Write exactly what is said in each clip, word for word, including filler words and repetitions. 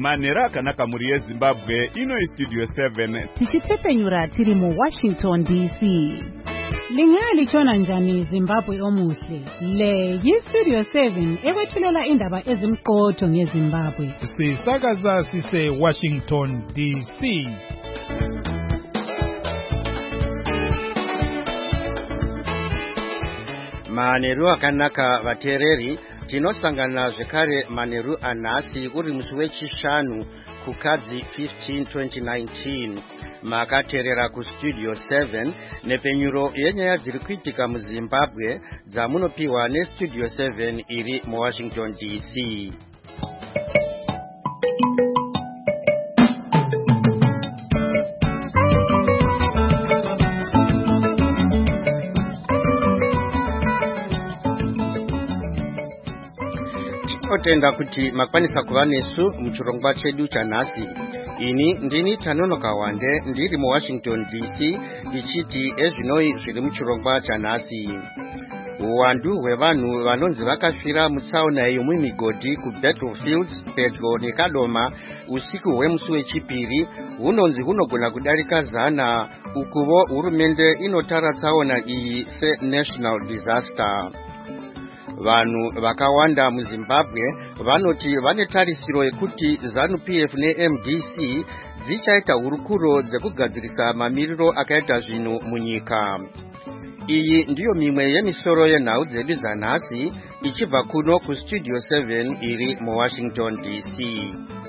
manhero akanaka muri yezimbabwe ino istudio seven tichitsepenyura tiri mu Washington D C. Lingalitshona njani Zimbabwe omuhle? Le yistudio seven ekwethulela indaba ezimqotho ngeZimbabwe. Sisakaza sise Washington D C. Manheru akanaka vateereri, tinosangana zvekare manheru anhasi uri musi wechishanu kukadzi fifteen twenty nineteen. Makateerera kustudio seven nepenyuro yenyaya dziri kuitika muZimbabwe dzamunopiwa nestudio seven iri muWashington D C. Tinotenda kuti makwanisa kuva nesu muchirongwa chedu chanhasi. Ini ndini Tanonoka Wande ndiri muWashington D C ndichiti ezvinoi zviri muchirongwa chanhasi. Uwandu hwevanhu vanonzi vakafira mutsaona yemumugodhi kuBattlefields pedyo neKadoma usiku hwemusi wechipiri hunonzi hunogona kudarika zana, ukuvo hurumende inotara tsaona iyi senational disaster. Vanhu vakawanda muZimbabwe vanoti vane tarisiro yekuti ZANU P F neM D C dzichaita hurukuro dzekugadzirisa mamiriro akaita zvinhu munyika. Iyi ndiyo mimwe yemisoro yenhau dzedu dzanhasi ichibva kuno kustudio seven iri muWashington D C.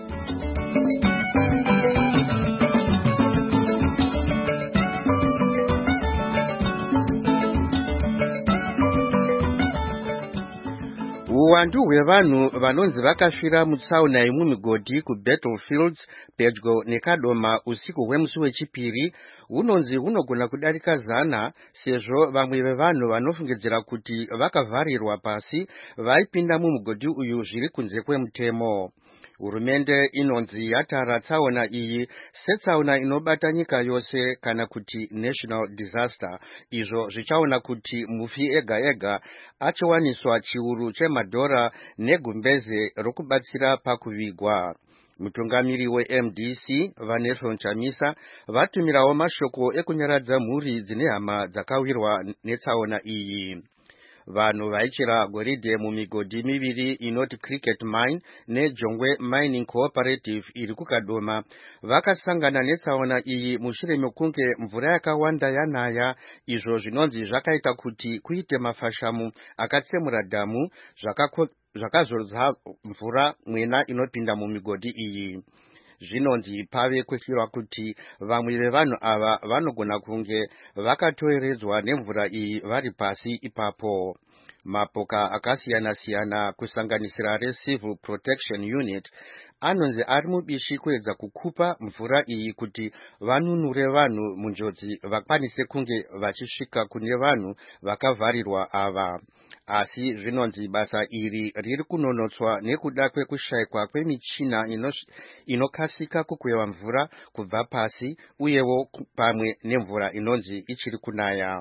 Uwandu hwevanhu vanonzi vakafira mutsaona yemumugodhi kuBattlefields pedyo neKadoma usiku hwemusi wechipiri hunonzi hunogona kudarika zana, sezvo vamwe vevanhu vanofungidzira kuti vakavharirwa pasi vaipinda mumugodhi uyu zviri kunze kwemutemo. Hurumende inonzi yatara tsaona iyi setsaona inobata nyika yose kana kuti national disaster, izvo zvichaona kuti mufi ega ega achawaniswa chiuru chemadhora negumbeze rokubatsira pakuvigwa. Mutungamiri weM D C Vanessa Chamisa vatumirawo mashoko ekunyaradza mhuri dzine hama dzakawirwa netsaona iyi. Vanhu vaichera goridhe mumigodhi miviri inoti Cricket Mine neJongwe Mining Cooperative iri kuKadoma vakasangana netsaona iyi mushure mekunge mvura yakawanda yanaya, izvo zvinonzi zvakaita kuti kuite mafashamu akatsemura dhamu zvakazodza mvura mwena inopinda mumigodhi iyi. Zvinonzi pave kushirwa kuti vamwe vevanhu ava vanogona kunge vakatoeredzwa nemvura iyi vari pasi ipapo. Mapoka akasiyana siyana kusanganisira reCivil Protection Unit anonzi ari mubishi kuedza kukupa mvura iyi kuti vanunure vanhu munjodzi vakwanise kunge vachisvika kune vanhu vakavharirwa ava. Asi zvinonzi basa iri riri kunonotswa nekuda kwekushayikwa kwemichina inokasika kukweva mvura kubva pasi uyewo pamwe nemvura inonzi ichiri kunaya.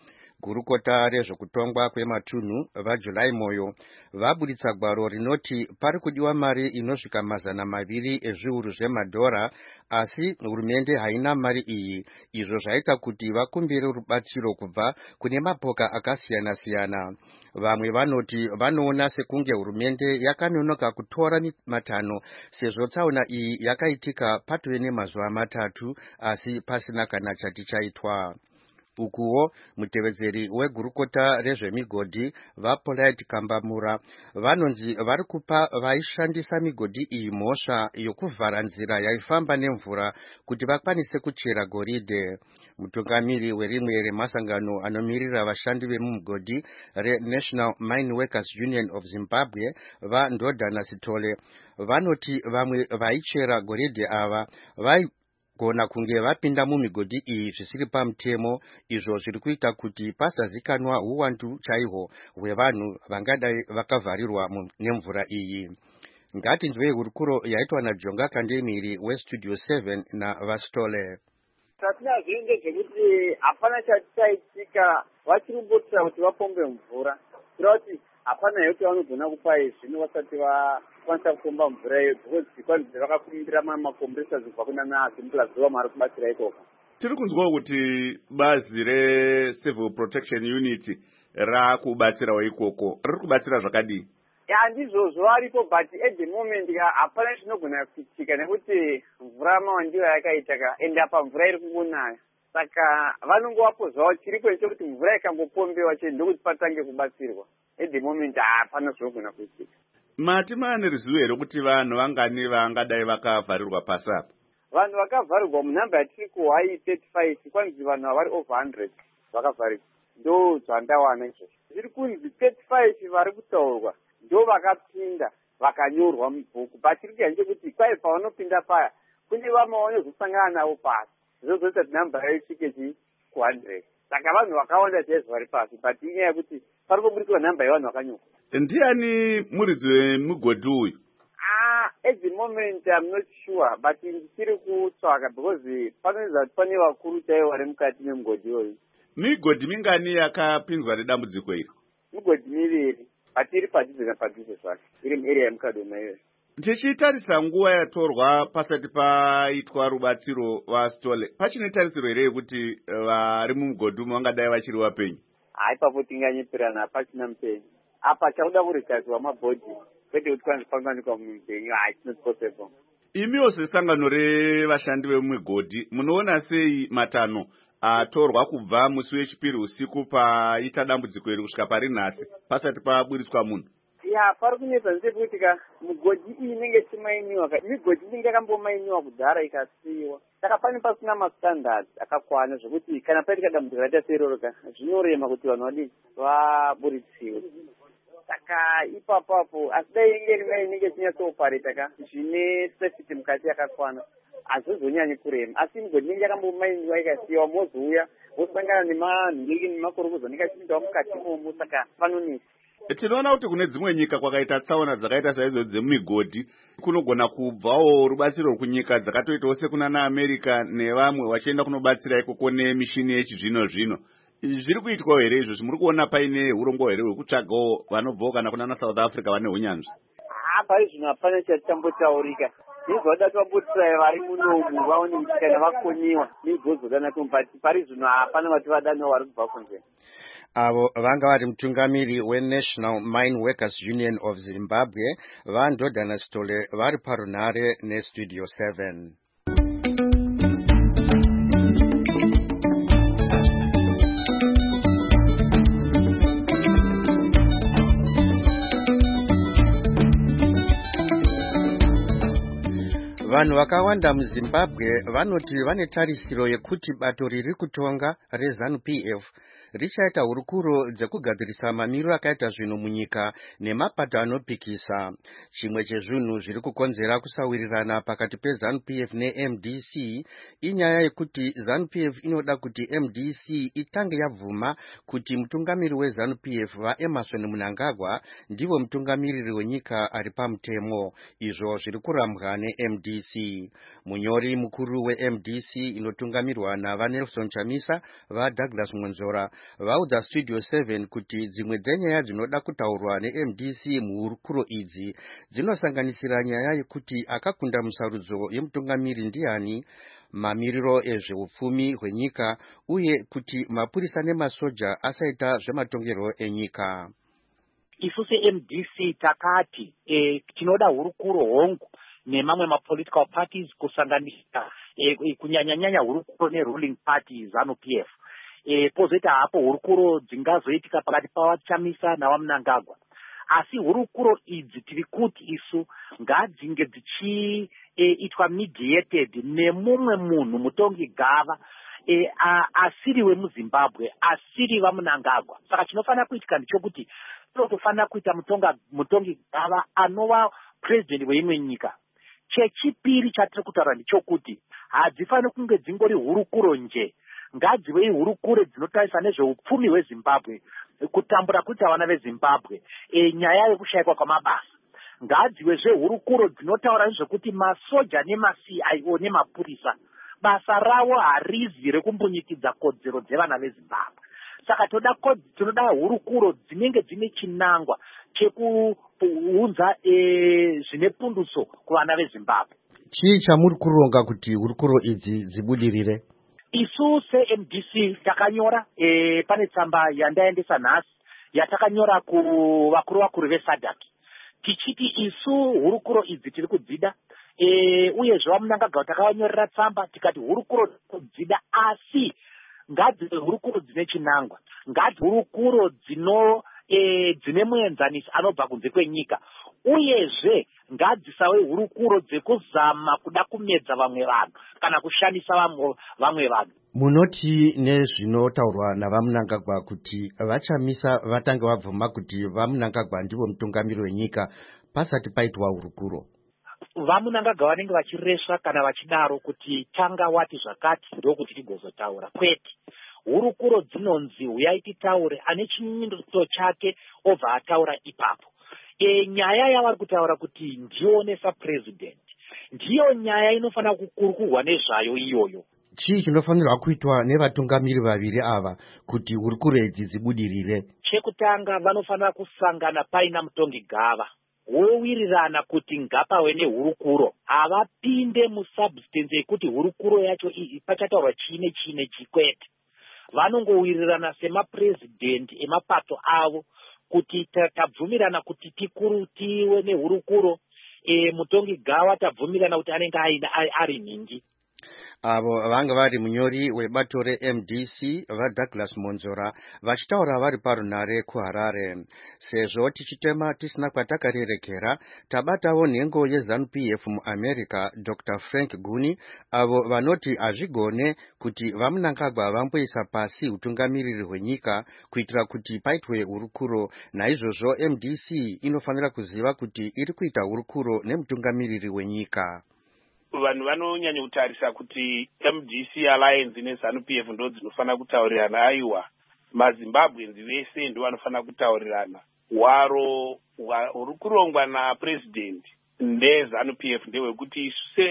Gurukota rezvekutongwa kwematunhu vaJuly Moyo vabuditsa gwaro rinoti pari kudiwa mari inosvika mazana maviri ezviuru zvemadhora, asi hurumende haina mari iyi, izvo zvaita kuti vakumbire rubatsiro kubva kune mapoka akasiyana siyana. Vamwe vanoti vanoona sekunge hurumende yakanonoka kutora matanho sezvo tsaona iyi yakaitika patove nemazuva matatu asi pasina kana chati chaitwa. Ukuwo mutevedzeri wegurukota rezvemigodhi vaPolite Kambamura vanonzi vari kupa vaishandisa migodhi iyi mhosva yokuvhara nzira yaifamba nemvura kuti vakwanise kuchera goridhe. Mutungamiri werimwe remasangano anomirira vashandi vemumugodhi reNational Mine Workers Union of Zimbabwe vaNdodha naSitole vanoti vamwe vaichera goridhe ava vai gona kunge vapinda mumigodhi iyi zvisiri pamutemo, izvo zviri kuita kuti pasazikanwa uwandu chaihwo hwevanhu vangadai vakavharirwa nemvura iyi. Ngatinzwei hurukuro yaitwa naJonga Kandemiri westudio seven naVastole. Zvatinazvo ndezvekuti hapana chati chaitika vachiri kumbotira kuti vapombe mvura, kuitira kuti hapana yekuti vanogona kupai zvino vasati kwanisa kufamba mvura iyo because zvikwanisi vakakumbira makompresa kubva kuna naazimvula zuva mari kubatsira ikoko. Tiri kunzwawo kuti bazi reCivil Protection Unit rakubatsirawo ikoko riri kubatsira zvakadii? Handizvozvo varipo but at the moment hapana chinogona kuitika nekuti mvura mawandiwa yakaita ka ende apa mvura iri kungonaya. Saka vanongovapo zvavo chiripo nechekuti mvura ikangopombewa chete ndokuti patange kubatsirwa. At the moment hapana zvinogona kuitika. Mati maane ruzivo here kuti vanhu vangani vangadai vakavharirwa pasi apa? Vanhu vakavharirwa munhamba yatiri kuhai thirty-five kwanzi vanhu vari over hundred vakavharirwa. Ndo zvandawana izvozvo. Zviri kunzi thirty-five vari kutaurwa ndo vakapinda vakanyorwa mubhuku. But chiri kuita ndechekuti kwai pavanopinda paya kune vamwe vanozosangana navo pasi. Zvozoita kuti namba yayo isvike chi ku hundred. Saka vanhu vakawanda chaizvo vari pasi but inyaya yekuti pari kuburikwa namba yevanhu vakanyorwa. Ndiani muridzi wemugodhi uyu? Ah, at the moment I'm not sure but ndichiri kutsvaka because panoita kuti pane vakuru chaivo vari mukati memugodhi iyoyo. Migodhi mingani yakapinzwa nedambudziko iri? Migodhi miviri but iri padhuze napadhuze zvake iri muarea yemukadoma iyoyo. Tichitarisa nguva yatorwa pasati paitwa rubatsiro vaStole, pachine tarisiro here yekuti vari mumugodhi umu vangadai vachiri vapenyu? Haipapo tinganyepirana hapachina mupenyu. Apa chakuda kurekazwa mabhodhi kwete kuti kwanzi pangawanikwa mupenyu. Ah, it's not possible. Imiwo sesangano revashandi vemumigodhi munoona sei matanho atorwa kubva musi wechipiri usiku paita dambudziko iri kusvika pari nhasi pasati paburitswa munhu? Ya, pari kunetsa ndechekuti ka mugodhi iyi inenge ichimainiwa ka migodhi inenge yakambomainiwa kudhara ikasiyiwa. Saka pane pasina mastandards akakwana zvokuti kana paitika dambudziko rakaita seiroro ka zvinorema kuti vanhu vadii vaburitsiwe. Saka ipapapo asi dai inge rimwe inenge ichinyatsopareta ka zvine safety mukati yakakwana hazvizonyanyi kurema. Asi migodhi inenge yakambomainiwa ikasiyiwa mozouya wosangana nemanhingiriki nemakorokozo anenge achipindawo mukati momo. Saka panonesa. Tinoona kuti kune dzimwe nyika kwakaita tsaona dzakaita saizvo dzemumigodhi kunogona kubvawo rubatsiro kunyika dzakatoitawo sekunana America nevamwe vachienda kunobatsira ikoko nemishini yechizvino zvino. Zviri kuitwa here izvo? Muri kuona paine urongwa here hwekutsvagawo vanobvawo kana kunana South Africa vane unyanzvi? Pari zvino hapana chatambotaurika. Nizvada twabotsira vari munomu vaone kuti kana vakoniwa nigozodana kumbati pari zvino hapana vati vadanawo vari kubva kunze. Avo vanga vari mutungamiri weNational Mine Workers Union of Zimbabwe vaNdodha naStole vari parunhare neStudio seven. Vanhu vakawanda muZimbabwe vanoti vane tarisiro yekuti bato riri kutonga reZANU P F richaita hurukuro dzekugadzirisa mamiriro akaita zvinhu munyika nemapato anopikisa. Chimwe chezvinhu zviri kukonzera kusawirirana pakati peZANU P F neM D C inyaya yekuti ZANU P F inoda kuti M D C itange yabvuma kuti mutungamiri weZANU P F vaEmmerson Mnangagwa ndivo mutungamiriri wenyika ari pamutemo. Izvo zviri kurambwa neM D C. Munyori mukuru weM D C inotungamirwa navaNelson Chamisa vaDouglas Monzora vaudza Studio seven kuti dzimwe dzenyaya dzinoda kutaurwa neM D C muhurukuro idzi dzinosanganisira nyaya yekuti akakunda musarudzo yemutungamiri ndiani, mamiriro ezveupfumi hwenyika uye kuti mapurisa nemasoja asaita zvematongerwo enyika. Isu seM D C takati e, tinoda hurukuro hongu nemamwe mapolitical parties kusanganisira e, kunyanyanyanya hurukuro neruling party ZANU P F. E, pozoita hapo hurukuro dzingazoitika pakati pavaChamisa navaMnangagwa. Asi hurukuro idzi tiri kuti isu ngadzinge dzichiitwa e, mediated nemumwe munhu mutongi gava e, asiri wemuZimbabwe, asiri vaMnangagwa. Saka chinofanira kuitika ndichokuti totofanira kuita mutonga mutongi gava anova president weimwe nyika. Chechipiri chatiri kutaura ndichokuti hadzifaniri kunge dzingori hurukuro nje, ngadzive hurukuro dzinotarisa nezveupfumi hweZimbabwe, kutambura kuita vana veZimbabwe, e, nyaya yekushayikwa kwamabasa. Ngadzive zvehurukuro dzinotaura nezvekuti masoja nemaC I O nemapurisa basa ravo harizi rekumbunyikidza kodzero dzevana veZimbabwe. saka toda tinoda hurukuro dzinenge dzine chinangwa chekuunza e, zvine punduso kuvana vezimbabwe. Chii chamuri kuronga kuti hurukuro idzi dzibudirire? Isu se-M D C takanyora e, pane tsamba yandaendesa nhasi yatakanyora kuvakuru vakuru vesadhak tichiti isu hurukuro idzi tiri kudzida e, uyezve vamunangagwa takavanyorera tsamba tikati hurukuro kudzida, asi ngadzive hurukuro dzine chinangwa, ngadzive hurukuro dzino e, dzine muenzanisi anobva kunze kwenyika, uyezve ngadzisave hurukuro dzekuzama kuda kumedza vamwe vanhu kana kushandisa vamwe vanhu. Munoti nezvinotaurwa navamunangagwa kuti vachamisa vatange vabvuma kuti vamunangagwa ndivo mutungamiri wenyika pasati paitwa hurukuro? Vamunangagwa vanenge vachiresva kana vachidaro kuti tanga wati zvakati ndokuti tigozotaura, kwete. Hurukuro dzinonzi uyai titaure, ane chinyinyiso chake obva ataura ipapo. E, nyaya yavari kutaura kuti ndionesa president ndiyo nyaya inofanira kukurukurwa nezvayo iyoyo. Chii chinofanirwa kuitwa nevatungamiri vaviri ava kuti hurukuro idzi dzibudirire? Chekutanga vanofanira kusangana paina mutongi gava vowirirana kuti ngapave nehurukuro, havapinde musubstance yekuti hurukuro yacho pachataurwa chine chine chikwete. Vanongowirirana semapresidenti emapato avo kuti tabvumirana kuti tikuru tive nehurukuro, e, mutongi gava tabvumirana kuti anenge ari nhingi. Avo vanga vari munyori webato re-M D C vaDouglas Monzora vachitaura vari parunare kuHarare. Sezvo tichitema tisina kwatakarerekera, tabatawo nhengo yeZANU P F muAmerica Doctor Frank Guni, avo vanoti hazvigone kuti vamunangagwa vamboisa pasi utungamiriri hwenyika kuitira kuti paitwe hurukuro. Naizvozvo M D C inofanira kuziva kuti iri kuita hurukuro nemutungamiriri wenyika. Vanhu vanonyanya kutarisa kuti M D C Alliance neZANU P F ndo dzinofanira kutaurirana. Aiwa, maZimbabwenzi vese ndo vanofanira kutaurirana. Hwaro huri kurongwa napresident neZANU P F ndewekuti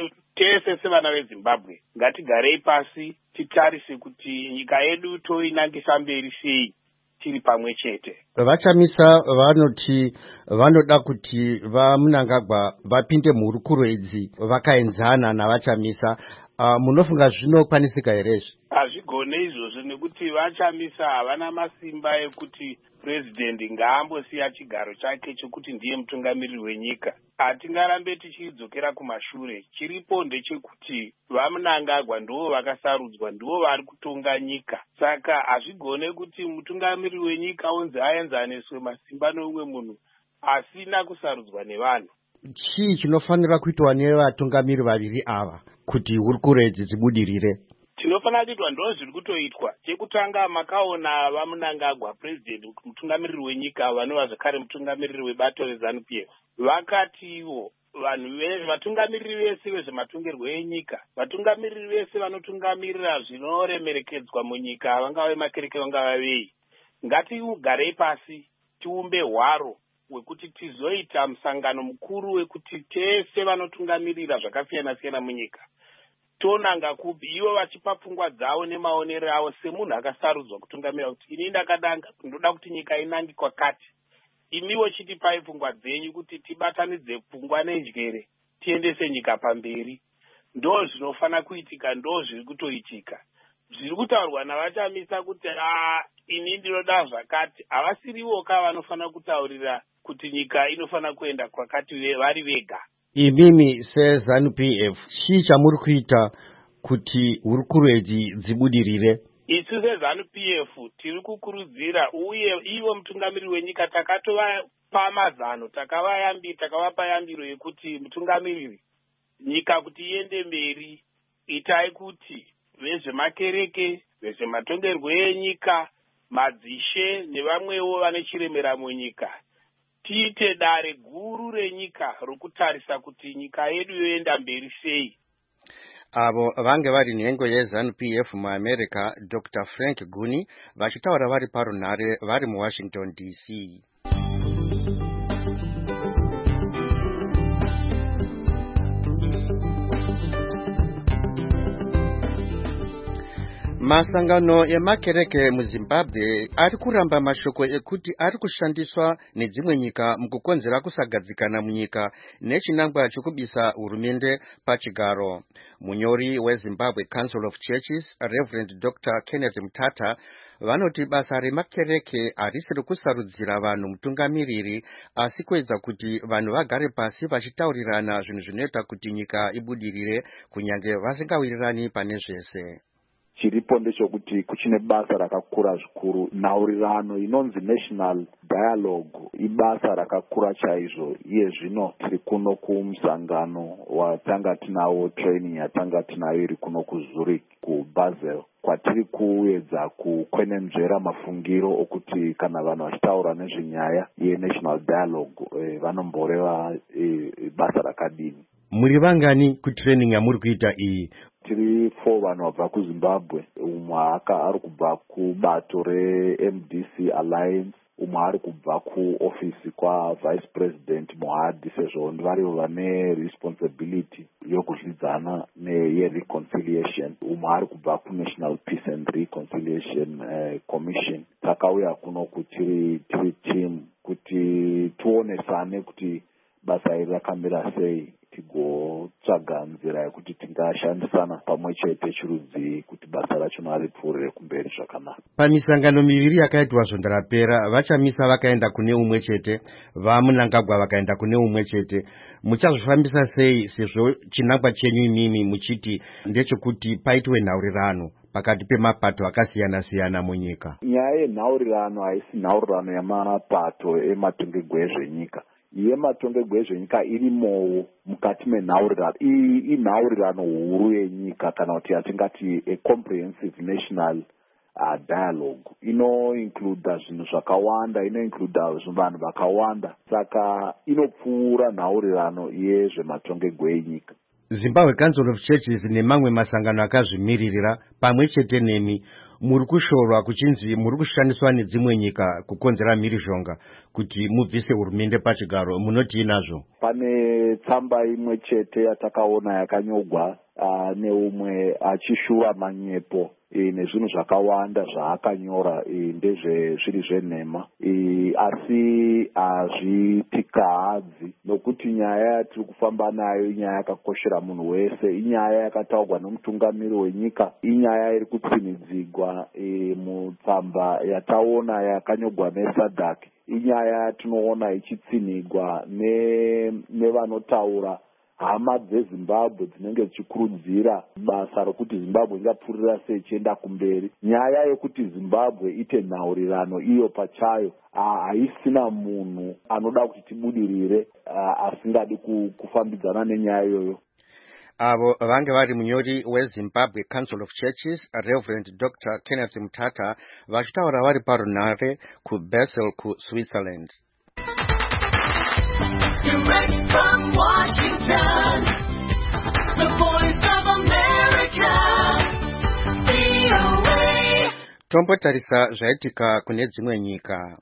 tese sevana veZimbabwe ngatigarei pasi titarise kuti nyika yedu toinangisa mberi sei tiri pamwe chete. Vachamisa vanoti vanoda kuti vamunangagwa vapinde muhurukuro idzi vakaenzana navachamisa. Uh, munofunga zvinokwanisika here? Hazvigone izvozvo nekuti vachamisa havana masimba ekuti president ngaambosiya chigaro chake chokuti ndiye mutungamiriri wenyika. Hatingarambe tichidzokera kumashure. Chiripo ndechekuti vamunangagwa ndivo vakasarudzwa, ndivo vari kutonga nyika. Saka hazvigone kuti mutungamiriri wenyika onzi aenzaniswe masimba neumwe munhu asina kusarudzwa nevanhu. Chii chinofanira kuitwa nevatungamiri vaviri ava kuti hurukuro idzi dzibudirire? Chinofanira kuitwa ndo zviri kutoitwa. Chekutanga makaona vamunangagwa president mutungamiriri wenyika vanova zvakare mutungamiriri webato reZANU P F vakati ivo vanhu vatungamiriri vese vezvematongerwo enyika, vatungamiriri vese vanotungamirira zvinoremerekedzwa munyika, vangave makereke vangava vei, ngatigarei pasi tiumbe hwaro wekuti tizoita musangano mukuru wekuti tese vanotungamirira zvakasiyana siyana munyika tonanga kupi, ivo vachipa pfungwa dzavo nemaonero avo semunhu akasarudzwa kutungamirira kuti ini ndakadanga ndoda kuti nyika inange kwakati, imiwo chitipai pfungwa dzenyu kuti tibatanidze pfungwa nenjere tiendese nyika pamberi. Ndo zvinofana kuitika, ndo zviri kutoitika. Zviri kutaurwa navachamisa kuti ah ini ndinoda zvakati, havasiriwo ka vanofana kutaurira kuti nyika inofana kuenda kwakati vari vega. Imimi seZANU P F chii chamuri kuita kuti hurukuro idzi dzibudirire? Isu seZANU P F tiri kukurudzira, uye ivo mutungamiriri wenyika takatova mazano, takavayambira, takavapa yambiro yekuti mutungamiriri nyika kuti iende mberi, itai kuti vezvemakereke, vezvematongerwo enyika, madzishe nevamwewo vane chiremera munyika tiite dare guru renyika rokutarisa kuti nyika yedu yoenda mberi sei. Avo vange vari nhengo yeZANU P F muAmerica Doctor Frank Guni vachitaura vari parunare vari muWashington D C. Masangano emakereke mu Zimbabwe ari kuramba mashoko ekuti ari kushandiswa nedzimwe nyika mukukonzera kusagadzikana munyika nechinangwa chokubisa hurumende pachigaro. Munyori weZimbabwe Council of Churches, Reverend Doctor Kenneth Mutata, vanoti basa remakereke harisiri kusarudzira vanhu mutungamiriri asi kuedza kuti vanhu vagare pasi vachitaurirana zvinhu zvinoita kuti nyika ibudirire kunyange vasingawirirani pane zvese. Chiripo ndechekuti kuchine basa rakakura zvikuru, nhaurirano inonzi national dialogue ibasa rakakura chaizvo. Iye zvino tiri kuno kumusangano watanga tinawo training yatanga tinayo iri kuno kuZurich kuBasel, kwatiri kuedza kukwenenzvera mafungiro okuti kana vanhu vachitaura nezvenyaya yenational dialogue eh, vanomboreva eh, basa rakadini. Muri vangani kutraining yamuri kuita iyi? Tiri four vanhu vabva kuZimbabwe, umwe ari kubva kubato reM D C Alliance, umwe ari kubva kuofisi kwaVice President Mohadi, sezvo ndivarivo vane responsibility yokuzvidzana neyereconciliation. Umwe ari kubva kuNational Peace and Reconciliation uh, Commission. Takauya kuno kuti tiri tiri team kuti tuonesane kuti basa iri rakamira sei, tigotsvaga nzira yekuti tingashandisana pamwe chete chirudzi kuti basa racho ripfuurire kumberi zvakanaka. Pamisangano miviri yakaitwa zvondarapera, vachamisa vakaenda kune umwe chete, vaMunangagwa vakaenda kune umwe chete. Muchazvifambisa sei sezvo chinangwa chenyu imimi muchiti ndechekuti paitwe nhaurirano pakati pemapato akasiyana siyana munyika? Nyaya yenhaurirano haisi nhaurirano yamapato ematongerwo ezvenyika. Yematongerwo ezvenyika irimowo mukati menhaurirano. Iyi inhaurirano huru yenyika, kana kuti yatingati a comprehensive national uh, dialogue. Ino include zvinhu zvakawanda, ino include vanhu vakawanda, saka inopfuura nhaurirano yezvematongerwo enyika. Zimbabwe Council of Churches nemamwe masangano akazvimiririra pamwe chete nemi muri kushorwa kuchinzi muri kushandiswa nedzimwe nyika kukonzera mhirizhonga kuti mubvise hurumende pachigaro. Munoti inazvo? Pane tsamba imwe chete yatakaona yakanyogwa uh, neumwe achishuva uh, manyepo e, nezvinhu zvakawanda zvaakanyora e, ndezve zviri zvenhema e, asi hazvitikahadzi nokuti nyaya yatiri kufamba nayo inyaya yakakoshera munhu wese, inyaya yakataurwa nomutungamiri wenyika, inyaya iri kutsinidzigwa e, mutsamba yataona yakanyogwa neSADC, inyaya tinoona ichitsinigwa nevanotaura hama dzeZimbabwe dzinenge dzichikurudzira basa rokuti Zimbabwe ingapfuurira sei ichienda kumberi. Nyaya yekuti Zimbabwe ite nhaurirano iyo pachayo haisina munhu anoda kuti tibudirire asingadi kufambidzana nenyaya iyoyo. Avo vange vari munyori weZimbabwe Council of Churches, Reverend Doctor Kenneth Mutata, vachitaura vari parunare kuBasel kuSwitzerland. Direct from Washington, the voice of America, V O A. Tombotarisa zvaitika kune dzimwe nyika.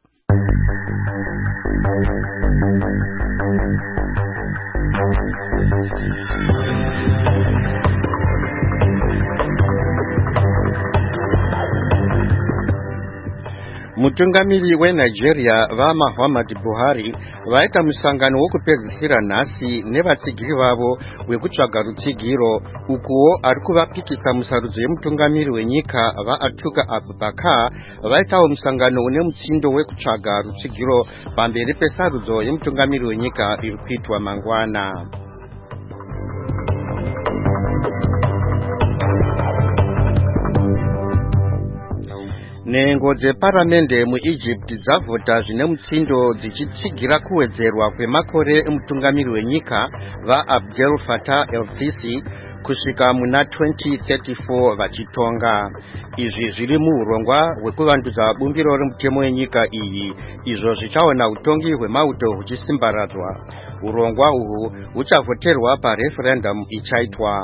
Mutungamiri weNigeria vaMuhammadu Buhari vaita musangano wokupedzisira nhasi nevatsigiri vavo wekutsvaga rutsigiro, ukuwo ari kuvapikisa musarudzo yemutungamiri wenyika vaAtuka Abubakar vaitawo musangano une mutsindo wekutsvaga rutsigiro pamberi pesarudzo yemutungamiri wenyika iri kuitwa mangwana. Nengo dzeparamende muEgypt dzavhota zvine mutsindo dzichitsigira kuwedzerwa kwemakore emutungamiri wenyika vaAbdel Fattah el-Sisi kusvika muna twenty thirty-four vachitonga. Izvi zviri muurongwa hwekuvandudza bumbiro remutemo wenyika iyi, izvo zvichaona utongi hwemauto huchisimbaradzwa. Urongwa uhu huchavhoterwa pareferendum ichaitwa.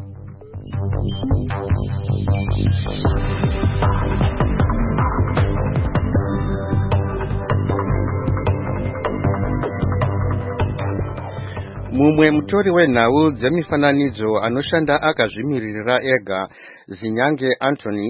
Mumwe mutori wenhau dzemifananidzo anoshanda akazvimiririra ega, Zinyange Anthony,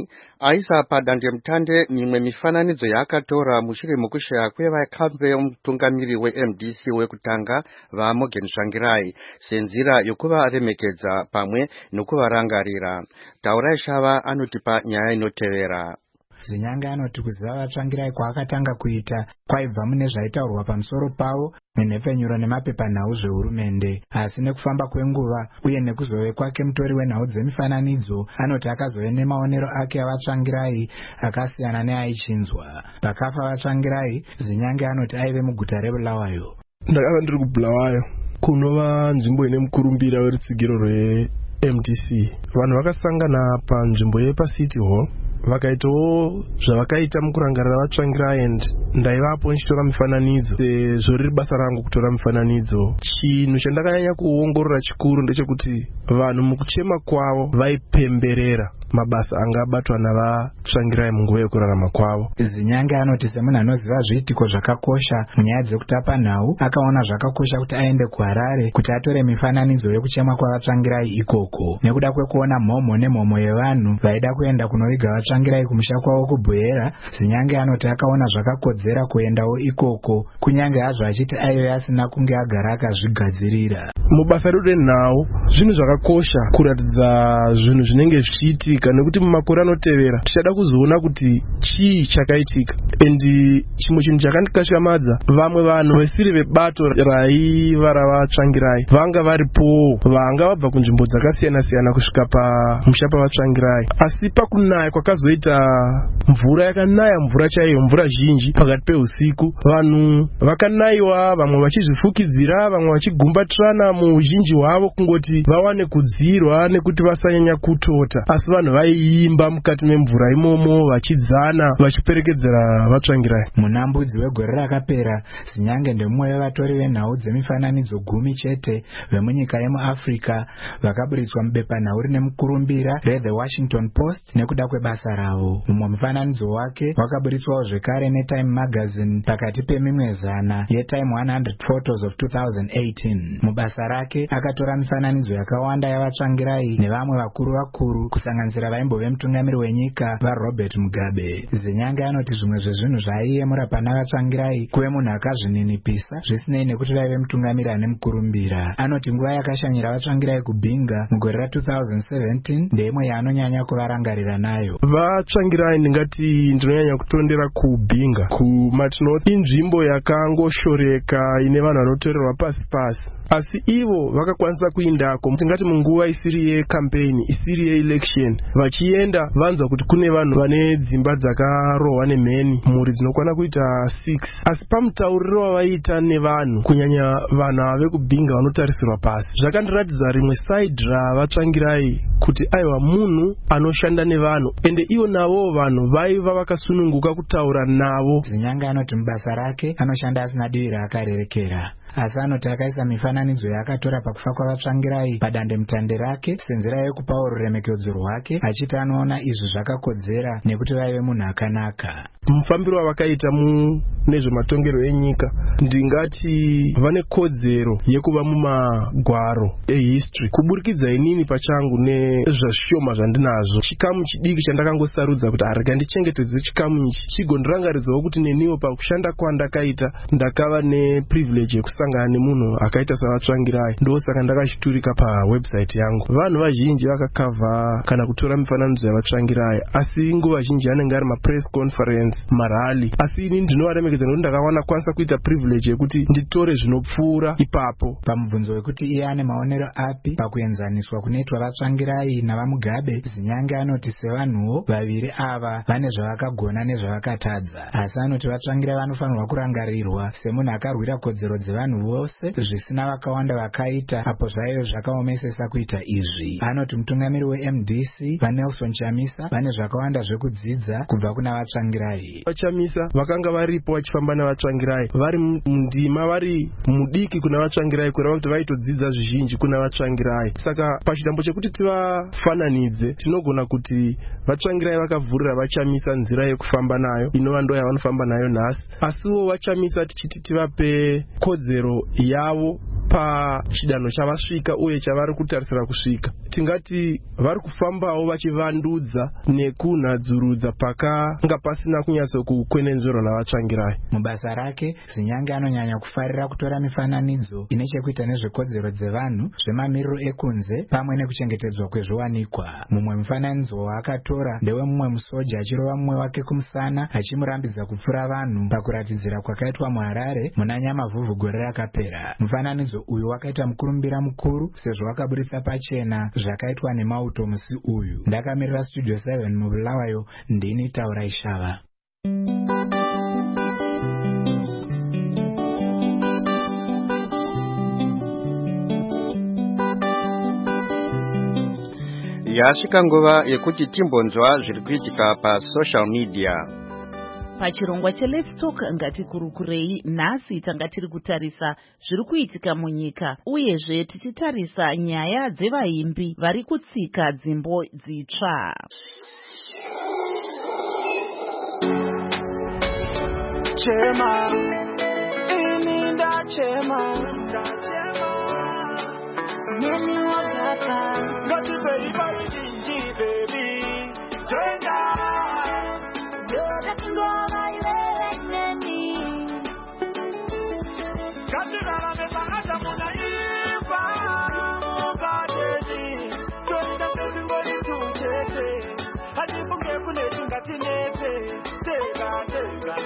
aisa padandemutande mimwe mifananidzo yaakatora mushure mokushaya kwevakambe mutungamiri we-M D C wekutanga vaMorgan Tsvangirai senzira yokuvaremekedza pamwe nokuvarangarira. Taurai Shava anotipa nyaya inotevera. Zinyanga anoti kuziva vatsvangirai kwaakatanga kuita kwaibva mune zvaitaurwa pamusoro pavo nenhepfenyuro nemapepanhau zvehurumende, asi nekufamba kwenguva uye nekuzove kwake mutori wenhau dzemifananidzo anoti akazove nemaonero ake avatsvangirai akasiyana neaichinzwa. Pakafa vatsvangirai, Zinyanga anoti aive muguta reBulawayo. Ndakava ndiri kuBulawayo kunova nzvimbo ine mukurumbira werutsigiro rwe-M D C. Vanhu vakasangana panzvimbo yepaCity Hall vakaitawo zvavakaita mukurangarira vatsvangirai, and ndaivapo ndichitora mifananidzo sezvo riri basa rangu kutora mifananidzo. Chinhu chandakanyanya kuongorora chikuru ndechekuti vanhu mukuchema kwavo vaipemberera mabasa anga abatwa navatsvangirai munguva yekurarama kwavo. Zinyanga anoti semunhu anoziva zviitiko zvakakosha munyaya dzekutapa nhau, akaona zvakakosha kuti aende kuHarare kuti atore mifananidzo yekuchema kwavatsvangirai ikoko. Nekuda kwekuona mhomho nemhomho yevanhu vaida kuenda kunoviga vatsvangirai kumusha kwavo kubwera, Zinyanga anoti akaona zvakakodzera kuendawo ikoko, kunyange hazvo achiti aive asina kunge agara akazvigadzirira. Mubasa redu renhau zvinhu zvakakosha kuratidza zvinhu zvinenge zvichiitika, nekuti mumakore anotevera tichada kuzoona kuti chii chakaitika. Endi chimwe chinhu chakandikashamadza, vamwe vanhu vesiri vebato raiva ravatsvangirai vanga varipowo, vanga vabva kunzvimbo dzakasiyana-siyana kusvika pamusha pavatsvangirai, asi pakunaya kwakazoita mvura yakanaya, mvura chaiyo, mvura zhinji pakati peusiku, vanhu vakanayiwa, vamwe vachizvifukidzira, vamwe vachigumbatirana muuzhinji hwavo kungoti vawane kudzirwa nekuti vasanyanya kutota, asi vanhu vaiimba mukati memvura imomo vachidzana vachiperekedzera vatsvangirai. Muna mbudzi wegore rakapera, Zinyange ndemumwe wevatori venhau dzemifananidzo gumi chete vemunyika yemuAfrica vakaburitswa mubepanhau rine mukurumbira reThe Washington Post nekuda kwebasa ravo. Mumwe mufananidzo wake wakaburitswawo zvekare neTime Magazine pakati pemimwe zana yeTime one hundred Photos of two thousand eighteen. Mubasa rake akatora mifananidzo yakawanda yavatsvangirai nevamwe vakuru vakuru kusanganisira vaimbove mutungamiri wenyika vaRobert Mugabe. Zinyanga anoti zvimwe zvezvinhu zvaiemura pana vatsvangirai kuve munhu akazvininipisa zvisinei nekuti vaive mutungamiri ane mukurumbira. Anoti nguva yakashanyira vatsvangirai kubhinga mugore ra two thousand seventeen ndeimwe yaanonyanya kuvarangarira nayo. Vatsvangirai ndingati ndinonyanya kutondera kubhinga kumatinoti inzvimbo yakangoshoreka ine vanhu vanotorerwa pasi pasi, asi ivo vakakwanisa kuindako tingati munguva isiri yecampaign, isiri yeelection, vachienda vanzwa kuti kune vanhu vane dzimba dzakarohwa nemheni, mhuri dzinokwana kuita six, asi pamutauriro wavaiita nevanhu, kunyanya vanhu vekubhinga vanotarisirwa pasi, zvakandiratidza rimwe side ravatsvangirai kuti aiwa munhu anoshanda nevanhu, ende ivo navo vanhu vaiva vakasununguka kutaura navo. Zinyanga anoti mubasa rake anoshanda asina divi raakarerekera, asi anoti akaisa mifananidzo yaakatora pakufa kwavatsvangirai padandemutande rake senzira yekupawo ruremekedzo rwake, achiti anoona izvi zvakakodzera nekuti vaive munhu akanaka. Mufambiro wavakaita nezvematongero enyika ndingati vane kodzero yekuva mumagwaro ehistory, kuburikidza inini pachangu nezvashoma zvandinazvo. Chikamu chidiki chandakangosarudza kuti arega ndichengetedze chikamu ichi chigondirangaridzawo kuti neniwo pakushanda kwandakaita ndakava neprivilege yekusangana nemunhu akaita savatsvangirai, ndosaka ndakachiturika pawebsite yangu. Vanhu vazhinji vakakavha kana kutora mifananidzo yavatsvangirai, asi nguva zhinji anenge ari mapress conference, marali, asi ini ndinovaremekedza nekuti ndakawana kwanisa kuita privilege yekuti nditore zvinopfuura ipapo. Pamubvunzo wekuti iye ane maonero api pakuenzaniswa kunoitwa vatsvangirai navaMugabe, Zinyanga anoti sevanhuwo vaviri ava vane zvavakagona nezvavakatadza, asi anoti vatsvangirai vanofanirwa kurangarirwa semunhu akarwira kodzero dzevanhu vose zvisina vakawanda vakaita apo zvaive zvakaomesesa kuita izvi. Anoti mutungamiri weM D C vaNelson Chamisa vane zvakawanda zvekudzidza kubva kuna vatsvangirai. Vachamisa vakanga varipo vachifamba navatsvangirai vari mundima, vari mudiki kuna vatsvangirai kureva kuti vaitodzidza zvizhinji kuna vatsvangirai. Saka pachitambo chekuti tivafananidze tinogona kuti vatsvangirai vakavhurira Vachamisa nzira yekufamba nayo inova ndo yavanofamba nayo nhasi, asiwo Vachamisa tichiti tivape kodzero yavo pachidanho chavasvika uye chavari kutarisira kusvika. Tingati vari kufambawo vachivandudza nekunhadzurudza pakanga pasina kunyatsokukwenenzverwa navatsvangirai. Mubasa rake Zinyange anonyanya kufarira kutora mifananidzo ine chekuita nezvekodzero dzevanhu, zvemamiriro ekunze pamwe nekuchengetedzwa kwezviwanikwa. Mumwe mufananidzo waakatora ndewe mumwe musoja achirova mumwe wake kumusana achimurambidza kupfura vanhu pakuratidzira kwakaitwa muHarare muna Nyamavhuvhu gore rakapera. Mufananidzo uyu wakaita mukurumbira mukuru sezvo wakaburitsa pachena zvakaitwa nemauto musi uyu. Ndakamirira Studio seven mubulawayo, ndini Taura Ishava. Yasvika nguva yekuti timbonzwa zviri kuitika pa social media. Pachirongwa che Let's Talk ngatikurukurei, nhasi tanga tiri kutarisa zviri kuitika munyika uyezve tichitarisa nyaya dzevaimbi vari kutsika dzimbo dzitsva. Chema, ininda chema, nini wagata, gati baby baby jinji baby, jenga, gati ngoma iwe neni, gati gana me pangata muna ifa, mugadezi, jenga tezi ngoli tujete, hadi funge kune tungati nete, tega tega.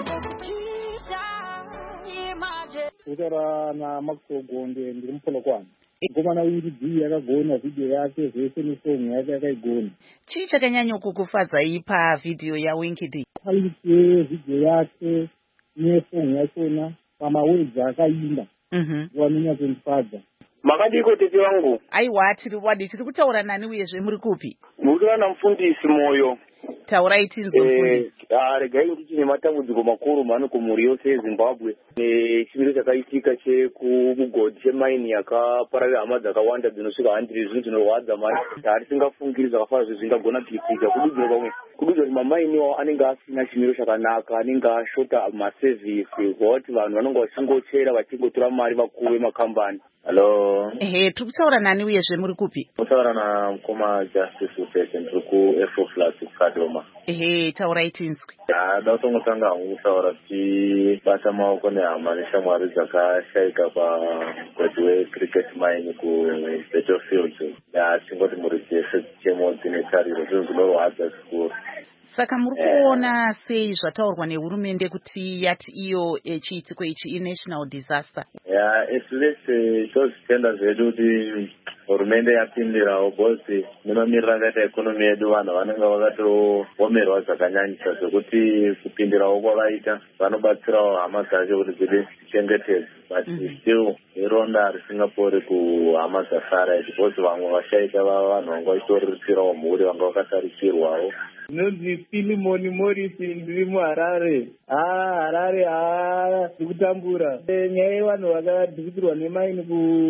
Kutara na Makogonde ndiri Mupolokwane. Ngoma wiri dhi yakagona video yake zvese nesong yake yakaigona. Chii chakanyanya kukufadza ipa video yaWinky D? Quality video yake nesong yachona pamawedzi akaimba. Mhm. Wanonyatsoifadza. Makadiko tete wangu. Aiwa, tiri wadi tiri kutaura nani uyezve muri kupi? Muri na mufundisi Moyo. Taurai tinzo mufundisi. Eh, regai ndichi nematambudziko makuru mano kumuri yose yeZimbabwe. Nechimiro chakaitika chekubugodhi chemaini yakapararira hama dzakawanda dzinosvika hundred zvinhu zvinorwadza mari. Hatisingafungiri zvakafara zvingagona kuitika. Kududzira pamwe kududzira kuti mamaini iwawo anenge asina chimiro chakanaka, anenge ashota masevhisi, kuti vanhu vanenge vachingochera vachingotora mari vakuru vemakambani. Hello. Ehe, tiri kutaura nani uyezve muri kupi? Kutaura na mukoma Justice Upesen tiri kuFO Flats Kadoma. Ehe, taurai tinzwi. Ah, ndakutanga hangu kutaura kuti basa maoko nehama neshamwari dzakashaika pagwedhi wecricket mine kuBattlefield. Tingoti muri dzese chemo dzine tariro, zvinhu zvinorwadza zvikuru. Saka muri kuona sei zvataurwa nehurumende kuti yati iyo chiitiko ichi i-national disaster? Ya, esilese tozvitenda zvedu kuti hurumende yapindirawo bosi nemamiriro akaita ekonomi yedu vanhu vanenge vakatoomerwa zvakanyanyisa zvekuti kupindirawo kwavaita vanobatsirawo hama dzacho kuti dzide dzichengetedze but still ironda risingapori kuhama dzasara idzi bosi vamwe vashaika vanhu vanga vachitoripirawo mhuri vanga vakasarikirwawo. Nonzi Filimoni Morris ndiri muHarare. Ah, Harare ah ndikutambura. Nyaya yevanhu vakadhikirwa nemaini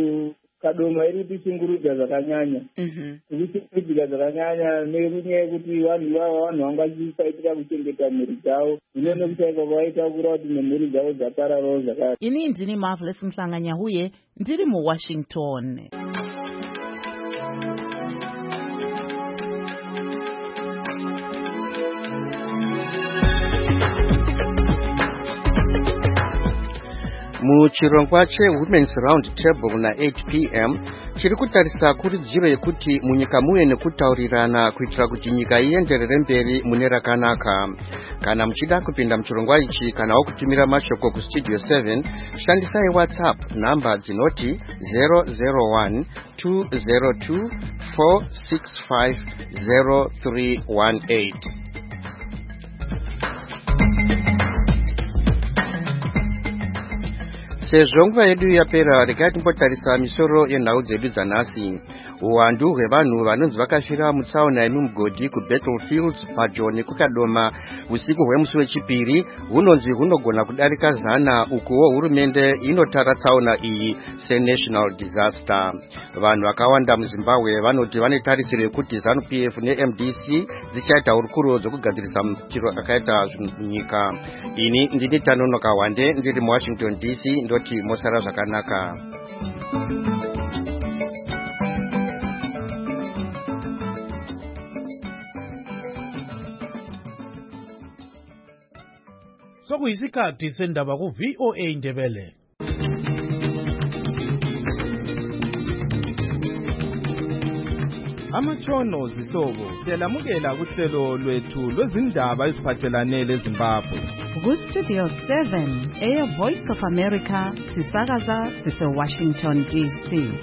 kuKadoma iri kuchingurudza zvakanyanya. Mhm. Kuchingurudza zvakanyanya nenyaya yekuti vanhu ivavo vanhu vanga vachisaitika kuchengeta mhuri dzavo. Zvino nekushaika kwavaita kura kuti nemhuri dzavo dzapararawo zvakare. Ini ndini Marvelous Mhlanganya huye ndiri muWashington. Muchirongwa cheWomen's Round Table na eight p m chiri kutarisa kuridziro yekuti munyika muve nekutaurirana kuitira kuti nyika ienderere mberi mune rakanaka. Kana muchida kupinda muchirongwa ichi kanawo kutumira mashoko kuStudio seven, shandisai WhatsApp namba dzinoti zero zero one two zero two four six five zero three one eight. Sezvo nguva yedu yapera, regai timbotarisa misoro yenhau dzedu dzanhasi. Uwandu hwevanhu vanonzi vakafira mutsaona yemumugodhi kuBattlefields padyo nekuKadoma usiku hwemusi wechipiri hunonzi hunogona kudarika zana, ukuwo hurumende inotara tsaona iyi senational disaster. Vanhu vakawanda muZimbabwe vanoti vane tarisiro yekuti ZANU P F neM D C dzichaita hurukuro dzokugadzirisa mutiro akaita munyika. Ini ndini Tanonoka Wande ndiri muWashington D C ndoti mosara zvakanaka. sekuyisikhathi sendaba ku V O A Ndebele. Amatshono zihlobo siyalamukela kuhlelo lwethu lwezindaba eziphathelane leZimbabwe. Ku-Studio seven, Air Voice of America, sisakaza sise-Washington D C.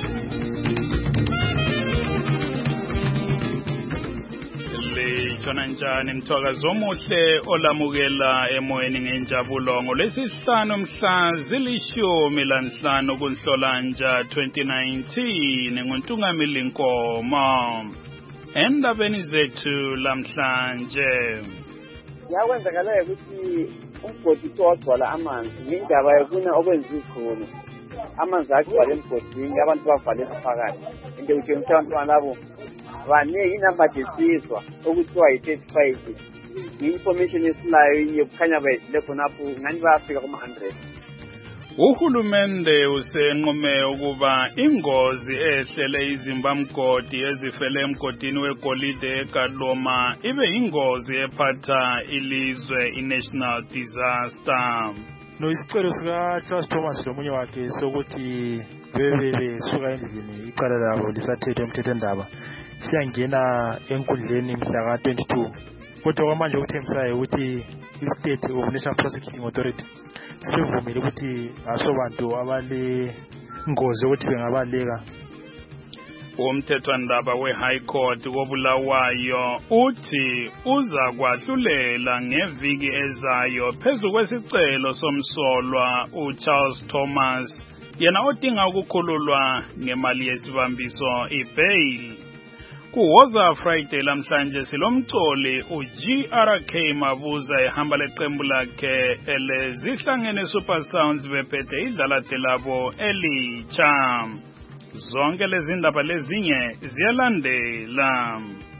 Litshona njani mthwakazi omuhle olamukela emoyeni ngenjabulo ngolwesihlanu mhla zilishumi lanhlanu kuNhlolanja twenty nineteen nguNtungamili Nkomo. Endabeni zethu lamhlanje yakwenzakalayo ukuthi umgodi wagcwala amanzi ngendaba yokuna okwenza izikolo amanzi agcwala emgodini abantu bavaleka phakathi into utshengisa abantwana labo baningi inamba desizwa okuthiwa yi-thirty-five i-information esilayo yokukhanya bayidlile khonapho ngani bayafika kuma-hundred. Uhulumende usenqume ukuba ingozi ehlele izimbamgodi ezifele emgodini wegolide eKadoma ibe ingozi ephatha ilizwe i-national disaster. No, isicelo sika Charles Thomas lomunye wakhe sokuthi bebe besuka endlini icala labo lisathethe emthethwandaba siyangena enkundleni mhla ka twenty-two kodwa kwamanje ukuthembisayo ukuthi i-State of National Prosecuting Authority sivumile ukuthi asobantu abale ngozi ukuthi bengabaleka. Umthethwandaba we-High Court kobulawayo uthi uza kwahlulela ngeviki ezayo phezu kwesicelo somsolwa uCharles Thomas yena odinga ukukhululwa ngemali yesibambiso i-bail. Kuwoza Friday lamhlanje silomcoli uG R K Mabuza ehamba leqembu lakhe elezihlangene Super Sounds bephethe idlalate labo elitsha. Zonke lezi ndaba lezinye ziyalandela.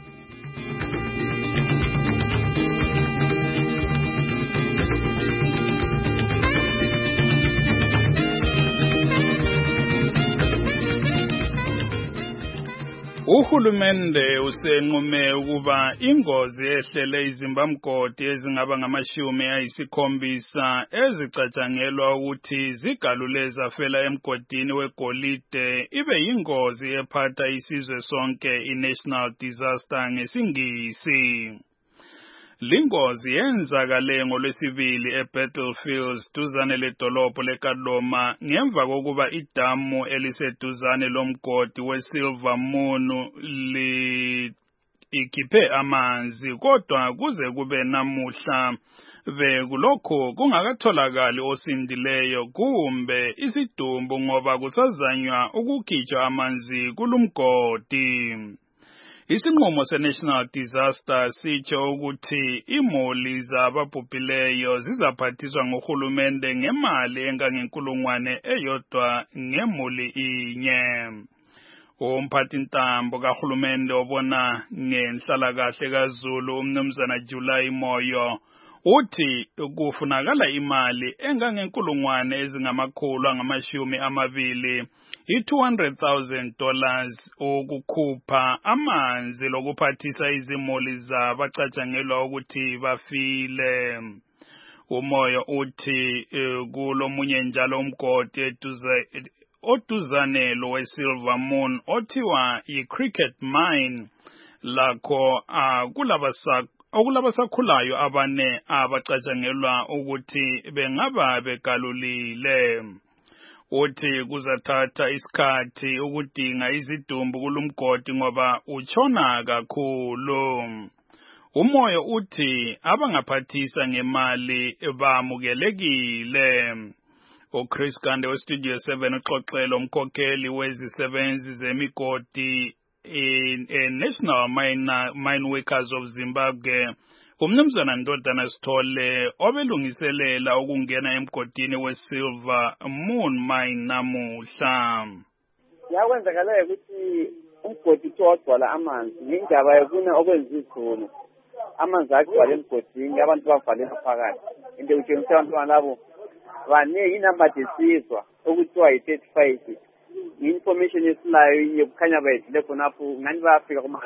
Uhulumende usenqume ukuba ingozi ehlele izimbamgodi ezingaba ngamashumi ayisikhombisa ezicatshangelwa ukuthi zigaluleza fela emgodini wegolide ibe yingozi ephatha isizwe sonke i-national disaster ngesingisi. Lingozi yenzakale ngolwesibili eBattlefields duzane ledolobho leKadoma ngemva kokuba idamu eliseduzane lomgodi weSilver Moon li ikhiphe amanzi kodwa kuze kube namuhla bekulokho kungakatholakali osindileyo kumbe isidumbu ngoba kusazanywa ukukhitshwa amanzi kulumgodi. Isinqumo se-national disaster sitsho ukuthi imoli zababhubhileyo zizaphathiswa ngohulumende ngemali engangenkulungwane eyodwa ngemuli inye. Umphathintambo kahulumende obona ngenhlalakahle kaZulu umnumzana July Moyo uthi kufunakala imali engangenkulungwane ezingamakhulu angamashumi amabili i-two hundred thousand dollars ukukhupha amanzi lokuphathisa izimuli zabacatshangelwa ukuthi bafile. Umoyo uthi kulomunye njalo umgodi eduze oduzane lo weSilver Moon othiwa yi-Cricket Mine lakho kulabasa okulabasakhulayo abane abacatshangelwa ukuthi bengaba begalulile. Uthi kuzathatha isikhathi ukudinga izidumbu kulumgodi ngoba utshona kakhulu. Umoyo uthi abangaphathisa ngemali bamukelekile. uChris Gande weStudio seven uxoxela umkhokheli wezisebenzi zemigodi e-National Mine, Mine Workers of Zimbabwe umnumzana Ndodana Sithole obelungiselela ukungena emgodini weSilver Moon Mine namuhla. Yakwenzakalayo ukuthi umgodi wagcwala amanzi ngendaba yokuna okwenza izikolo amanzi agcwala emgodini abantu bavaleka phakathi into utshengisa abantwana labo baningi inamba desizwa okuthiwa yi-thirty-five i-information esilayo yokukhanya bayidlile khonapho ngani bayafika kuma-hundred.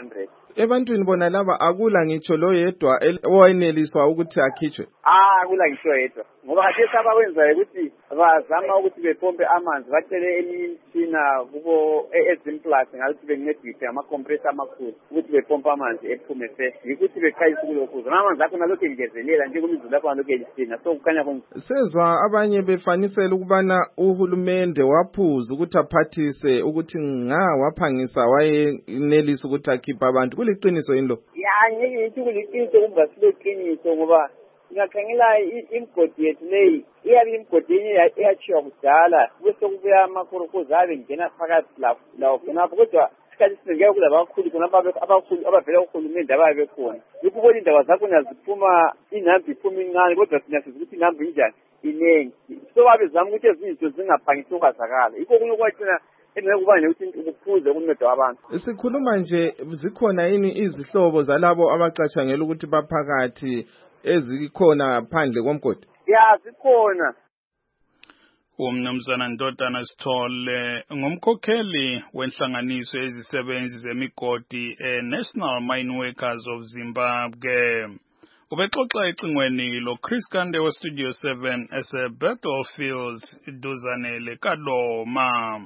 ebantwini bona laba akula ngitsho lo yedwa owayeneliswa ukuthi akhitshwe. Ah, akula ngitsho yedwa. Ngoba khathesi abakwenzayo ukuthi bazama ukuthi bepompe amanzi bacele imitshina kubo ezimplus ngathi bencedise ama-compressor amakhulu ukuthi bepompe amanzi ephume fresh yikuthi beqayisa kulokhu amanzi akho nalokhu engezelela njengomizulu lapho nalokhu elisina so kukhanya sezwa abanye befanisela ukubana uhulumende waphuza ukuthi aphathise ukuthi nga waphangisa wayenelisa ukuthi akhiphe abantu kuliqiniso yini lo? Ya ngeke ngithi kuliqiniso kumbe sileqiniso ngoba ngakhangela imigodi yethu leyi iyabe imigodi yenye eyathiwa kudala bese kubuya amakhorokozi abe ngena phakathi lawo khonapho kodwa isikhathi esinengeke kula bakhulu khona abakhulu abavela kuhulumende ababe bekhona yikho ubona indaba zakhona ziphuma inhambi iphuma incane kodwa thina sizi ukuthi inhambi injani inengi so babezama ukuthi ezinye izinto zingaphangisi ukwazakala yikho okunye kwathina engekuba nokuthi ukuphuze kumnotho wabantu. Sikhuluma nje zikhona yini izihlobo zalabo abacatshangela ukuthi baphakathi ezikhona phandle komgodi? Ya zikhona. Umnumzana Ndodana Sithole ngumkhokheli wenhlanganiso ezisebenzi zemigodi e-National Mine Workers of Zimbabwe. Ubexoxa ecingweni lo Chris Kande we Studio seven ese-Battlefields iduzane leKadoma.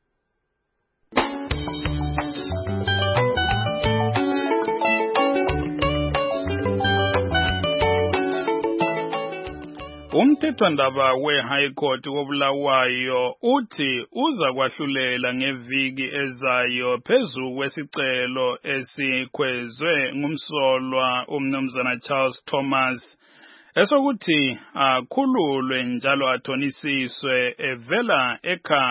Umthethwandaba we-High Court wobulawayo uthi uza kwahlulela ngeviki ezayo phezu kwesicelo esikhwezwe ngumsolwa umnumzana Charles Thomas esokuthi akhululwe njalo athonisiswe evela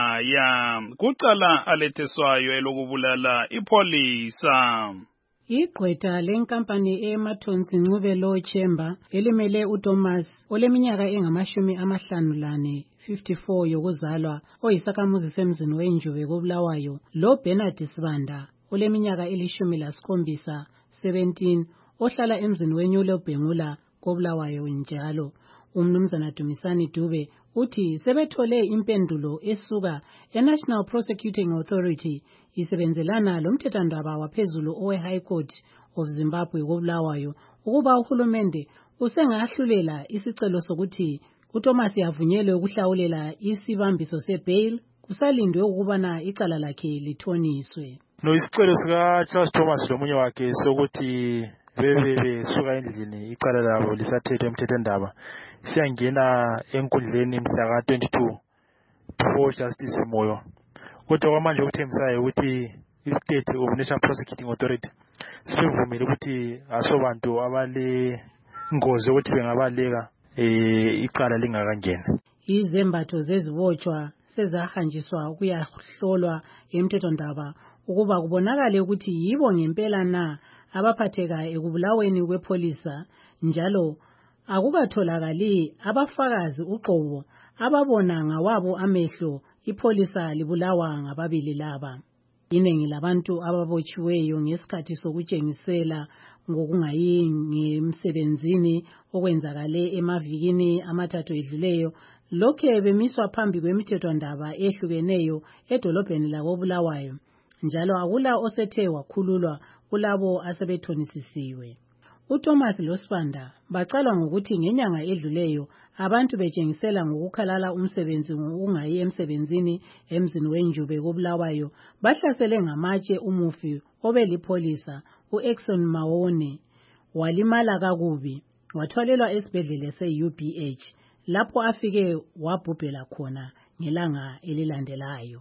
ekhaya kucala aletheswayo elokubulala ipolisa. Igqwetha lenkampani eMathonsi Ncube Law Chamber elimele uThomas oleminyaka engamashumi amahlanu lane fifty-four yokuzalwa oyisakhamuzi semzini wenjube kobulawayo lo Bernard Sibanda oleminyaka elishumi lasikhombisa seventeen ohlala emzini wenyulo Bhengula kobulawayo njalo. Umnumzana Dumisani Dube uthi sebethole impendulo esuka eNational Prosecuting Authority isebenzelana lomthethwandaba waphezulu owe-High Court of Zimbabwe kobulawayo ukuba uhulumende usengahlulela isicelo sokuthi uThomas yavunyelwe ukuhlawulela isibambiso sebail kusalindwe ukubana icala lakhe lithoniswe. No isicelo sika Charles Thomas lomunye wakhe sokuthi bebe suka endlini icala labo lisathethwe emthethwandaba siyangena enkundleni mhla ka twenty-two before Justice Moyo. Kodwa kwamanje ukuthembisayo ukuthi i-State of National Prosecuting Authority sivumile ukuthi asobantu abale ngozi ukuthi bengabaleka eh icala lingakangena. Izembatho zezibotshwa sezahanjiswa ukuyahlolwa emthethwandaba ukuba kubonakale ukuthi yibo ngempela na abaphatheka ekubulaweni kwepolisa njalo akukatholakali abafakazi uqobo ababona ngawabo amehlo ipolisa libulawa ngababili laba. Iningi labantu ababotshiweyo ngesikhathi sokutshengisela ngokungayi ngemsebenzini okwenzakale emavikini amathathu edluleyo lokhe bemiswa phambi kwemithethwandaba ehlukeneyo edolobheni lakobulawayo njalo akula osethe wakhululwa kulabo asebethonisisiwe. uThomas loSibanda bacalwa ngokuthi ngenyanga edluleyo abantu betshengisela ngokukhalala umsebenzi ngokungayi emsebenzini emzini wenjube kobulawayo bahlasele ngamatshe umufi obelipolisa uExon Mawone walimala kakubi wathwalelwa esibhedlela se-U B H lapho afike wabhubhela khona ngelanga elilandelayo.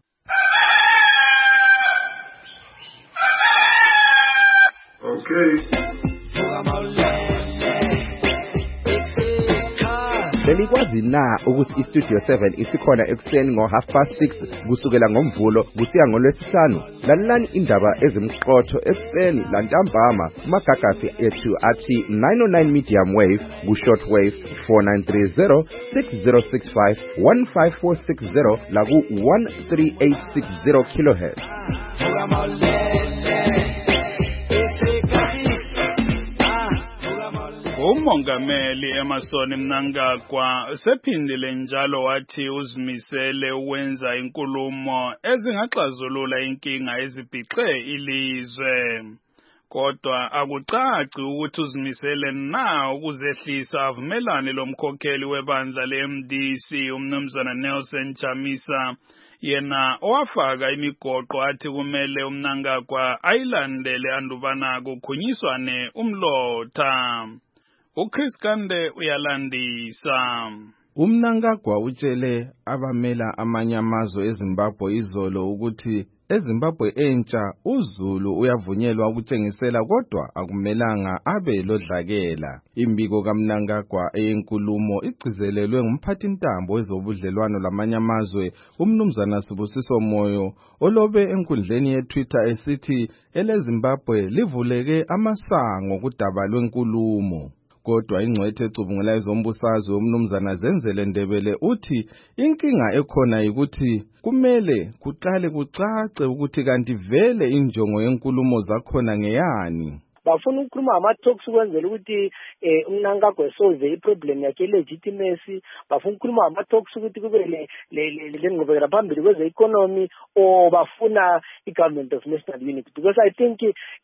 Okay. Belikwazi na ukuthi iStudio seven isikhona ekuseni ngo half past six kusukela ngomvulo kusiya ngolwesihlanu. Lalelani indaba ezimqotho ekuseni lantambama kumagagasi ethu athi nine oh nine medium wave ku short wave four nine three zero six zero six five one five four six zero la ku one three eight six zero kilohertz. Umongameli Emmerson Mnangagwa sephindile njalo wathi uzimisele ukwenza inkulumo ezingaxazulula inkinga ezibhixe ilizwe. kodwa akucaci ukuthi uzimisele na ukuzehlisa avumelane lomkhokheli webandla le-M D C umnumzana Nelson Chamisa, yena owafaka imigoqo athi kumele uMnangagwa ayilandele andubana kukhunyiswane umlotha. uChris Kande uyalandisa. uMnangagwa utshele abamela amanye amazwe eZimbabwe izolo ukuthi eZimbabwe entsha uZulu uyavunyelwa ukutshengisela kodwa akumelanga abe lodlakela. Imbiko kaMnangagwa eyenkulumo igcizelelwe ngumphathintambo wezobudlelwano lamanye amazwe umnumzana Sibusiso Moyo olobe enkundleni yeTwitter esithi eleZimbabwe livuleke amasango kudaba lwenkulumo. Kodwa ingcwethe ecubungula ezombusazwe umnumzana Zenzele Ndebele uthi inkinga ekhona ukuthi kumele kuqale kucace ukuthi kanti vele injongo yenkulumo zakhona ngeyani. Bafuna ukukhuluma ama-talks ukwenzela ukuthi uMnangagwa esolve iproblem yakhe legitimacy. Bafuna ukukhuluma ama-talks ukuthi kube le ngqubekela phambili kweze-economy, or bafuna i-government of national unity, because I think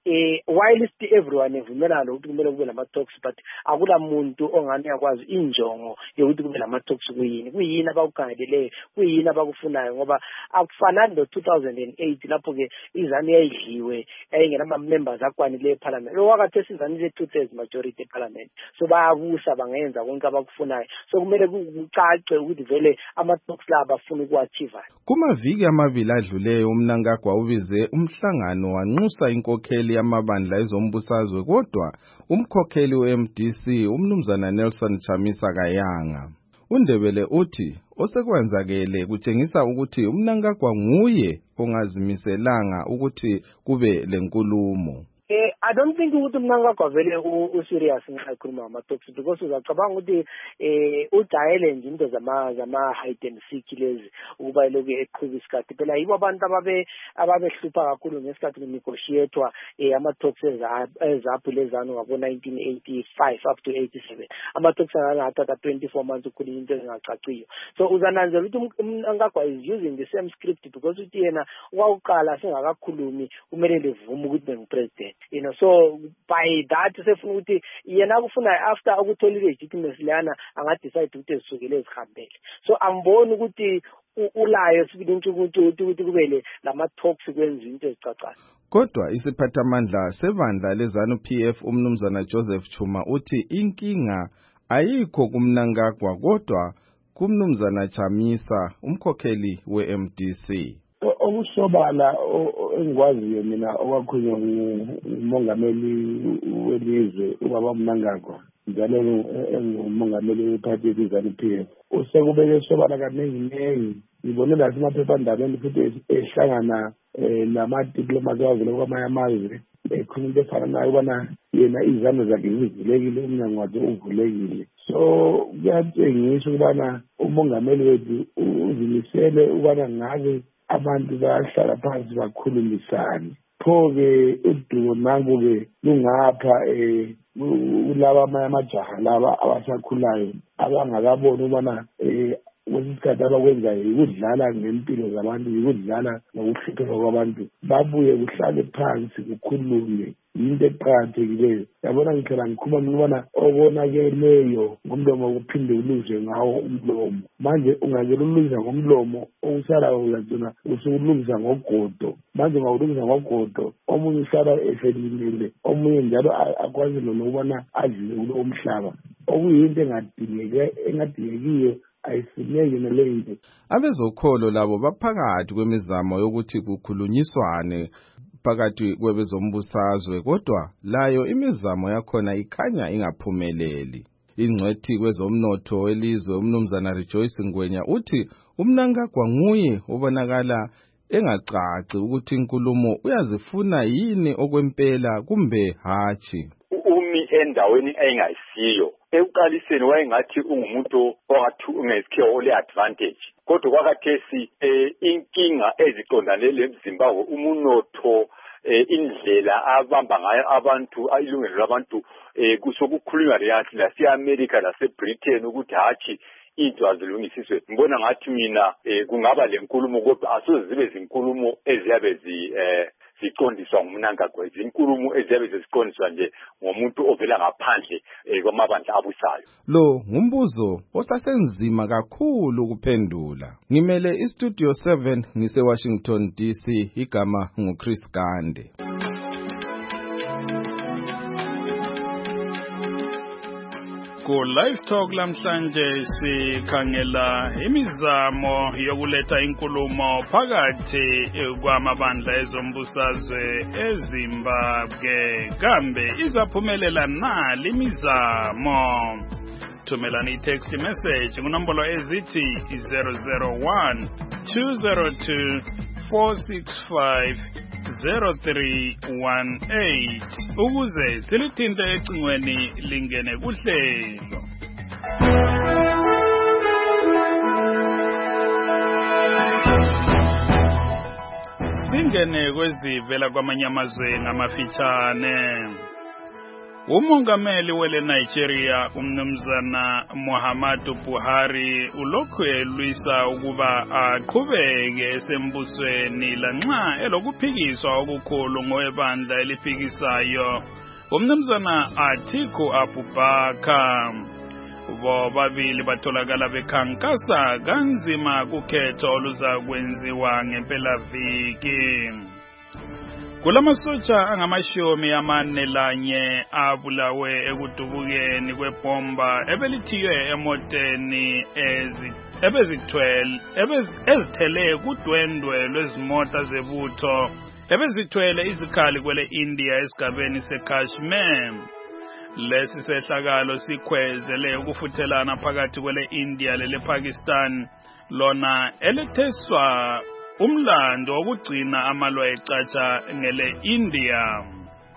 whilst everyone evumelana ukuthi kumele kube lama-talks, but akula muntu ongani yakwazi injongo yokuthi kube lama-talks kuyini kuyini abakukhangeleleyo, kuyini abakufunayo, ngoba akufanani no two thousand eight lapho-ke izanu yayidliwe yayingenama-members akwanileyo eparliament. Wakathe sizanile two-thirds majority eparliament, so bayabusa bangenza konke abakufunayo, so kumele kucace ukuthi vele ama-talks la abafuna ukuachieve. Kumaviki amabili adluleyo uMnangagwa ubize umhlangano wanxusa inkokheli yamabandla ezombusazwe, kodwa umkhokheli we-M D C umnumzana Nelson Chamisa kayanga. uNdebele uthi osekwenzakele kutshengisa ukuthi uMnangagwa nguye ongazimiselanga ukuthi kube lenkulumo. Eh, I don't think ukuthi Mnangagwa vele u-serious nxa ekhuluma ama-talks, because uzacabanga ukuthi eh ujayele nje into zama zama hide and seek lezi ukuba lokhu eqhuba isikhathi. Phela yibo abantu ababe ababehlupha kakhulu ngesikhathi kunegotiatwa eh ama-talks ezaphu lezano ngabo nineteen eighty-five up to eighty-seven. Ama-talks angathatha twenty-four months ukukhuluma into ezingacaciyo. So uzananzela ukuthi uMnangagwa is using the same script, because uthi yena wawuqala singakakhulumi kumele levume ukuthi bengu-president. You know, so by that sefuna ukuthi yena kufuna after ukuthola legitimacy lana angadecide ukuthi ezisukele ezihambele. So angiboni ukuthi ulayo sibili ukuthi ukuthi kubele lama talks kwenza into ezicacayo. Kodwa isiphathamandla sebandla lezanu P F umnumzana Joseph Chuma uthi inkinga ayikho kuMnangagwa kodwa kumnumzana Chamisa umkhokheli we-M D C. Okusobala engikwaziyo mina okwakhulunywa ngumongameli welizwe ubaba Mnangagwa njalo engumongameli wephathi yezanu P F usekubeke sobala kaningi nengi. Ngibone lasemaphephandabeni futhi ehlangana nama-diplomats awavela kwamanye amazwe ekhuluma into efana nayo ubana yena izano zakhe zivulekile, umnyango wakhe uvulekile. So kuyatshengisa ukubana umongameli wethu uzimisele ubana ngabe abantu bayahlala phansi bakhulumisane. Pho-ke udumo nangu-ke lungapha um kulaba amanye amajaha laba abasakhulayo abangakaboni ukubana um kwesinye isikhathi abakwenzayo yikudlala ngempilo zabantu, yikudlala ngokuhlupheka kwabantu. Babuye kuhlale phansi kukhulume, yinto eqakathekileyo. Yabona ngihlala ngikhuluma ngibona okonakeleyo ngomlomo kuphinde ulungiswe ngawo umlomo. Manje ungakela ulungisa ngomlomo okusalayo uyagcina usukulungisa ngogodo. Manje ungawulungisa ngogodo omunye usala eselimile, omunye njalo akwazi nokubona adlile kulo umhlaba, okuyinto engadingekiyo ayifuneki naleyinto. Abezokholo labo baphakathi kwemizamo yokuthi kukhulunyiswane phakathi kwebezombusazwe, kodwa layo imizamo yakhona ikhanya ingaphumeleli. Ingcwethi kwezomnotho welizwe umnumzana Rejoice Ngwenya uthi uMnangagwa nguye obonakala engacaci ukuthi inkulumo uyazifuna yini okwempela kumbe hatshi. Umi endaweni engayisiyo. Ekuqaliseni wayengathi ungumuntu ongathi ungesikhiwa ole advantage, kodwa kwakathesi inkinga eziqondane leZimbabwe umunotho indlela abamba ngayo abantu ilungelo labantu kusokukhulunywa leyathi lase-America lase-Britain ukuthi hatshi into azilungisiswe. Ngibona ngathi mina kungaba le nkulumo kodwa asoze zibe zinkulumo eziyabe ziqondiswa ngumnangagwa, izinkulumo eziyabe ziqondiswa nje ngomuntu ovela ngaphandle kwamabandla abusayo. Lo ngumbuzo osasenzima kakhulu kuphendula. Ngimele iStudio seven ngise Washington D C, igama nguChris Gande. Ku Livestock lamhlanje sikhangela imizamo yokuletha inkulumo phakathi kwamabandla ezombusazwe eZimbabwe, kambe izaphumelela na limizamo? Thumelani i-text message kunombolo ezithi zero zero one two zero two four six five zero three one eight ukuze silithinte ecingweni lingene kuhlelo. Singene kwezivela kwamanye amazwe ngamafitshane. Umongameli wele Nigeria umnumzana Muhammadu Buhari ulokhu elwisa ukuba aqhubeke esembusweni lanxa elokuphikiswa okukhulu ngowebandla eliphikisayo umnumzana Atiku Abubakar. Bobabili batholakala bekhankasa kanzima kukhetho oluzakwenziwa ngempelaviki. Kulamasotsha angamashumi amane lanye abulawe ekudubukeni kwebomba ebelithiywe emoteni ebezithwele ezithele kudwendwe lwezimota zebutho ebezithwele izikhali kwele India esigabeni seKashmir. Lesi sehlakalo sikhwezele ukufuthelana phakathi kwele India lele Pakistan lona eletheswa umlando wokugcina amalwa ecatsha ngele India.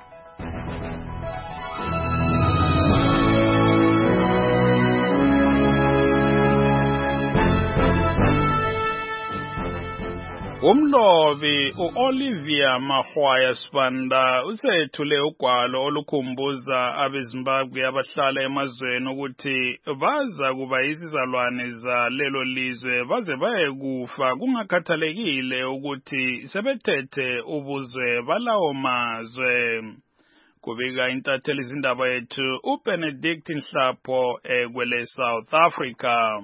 Umlobi uOlivia Mahwaya Sibanda usethule ugwalo olukhumbuza abeZimbabwe abahlala emazweni ukuthi baza kuba izizalwane za lelo lizwe baze baye kufa kungakhathalekile ukuthi sebethethe ubuzwe balawo mazwe. Kubika intatheli izindaba yethu uBenedict Nhlapho ekwele South Africa.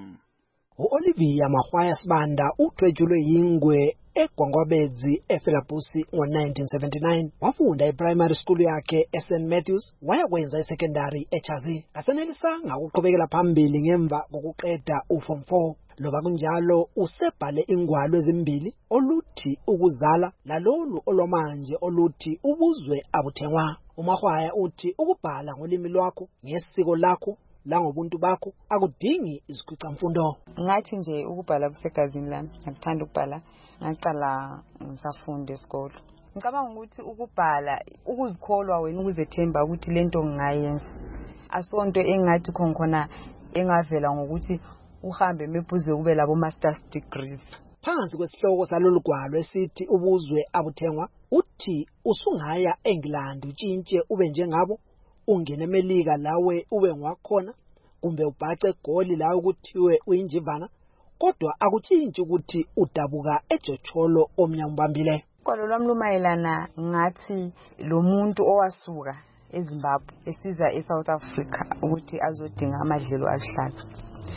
uOlivia Mahwaya Sibanda uthwejulwe yingwe eGwangwabedzi ePhilaphusi ngo nineteen seventy-nine. Wafunda iprimary school yakhe eSaint Matthews, wayakwenza isecondary eChazi. Kasenelisanga ukuqhubekela phambili ngemva kokuqeda uform four. Loba kunjalo usebhale ingwalo ezimbili oluthi ukuzala lalolu olwamanje oluthi ubuzwe abuthengwa. uMahwaya uthi ukubhala ngolimi lwakho ngesiko lakho langobuntu bakho akudingi isikhwicamfundo. Ngathi nje ukubhala kusegazini lami, ngikuthanda ukubhala, ngaqala ngisafunda esikole. Ngicabanga ukuthi ukubhala ukuzikholwa wena ukuzethemba ukuthi lento ngingayenza. Asonto engathi khona engavela ngokuthi uhambe mephuze kube labo masters degrees. Phansi kwesihloko salolu gwalo esithi ubuzwe abuthengwa uthi usungaya eNgilandi utshintshe ube njengabo, ungene eMelika lawe ube ngwakhona, kumbe ubhace egoli lawe ukuthiwe uyinjivana, kodwa akutshintshi ukuthi udabuka eJocholo omnyambambile. Kwalo lwami lumayelana ngathi lo muntu owasuka eZimbabwe esiza eSouth Africa ukuthi azodinga amadlelo aluhlaza.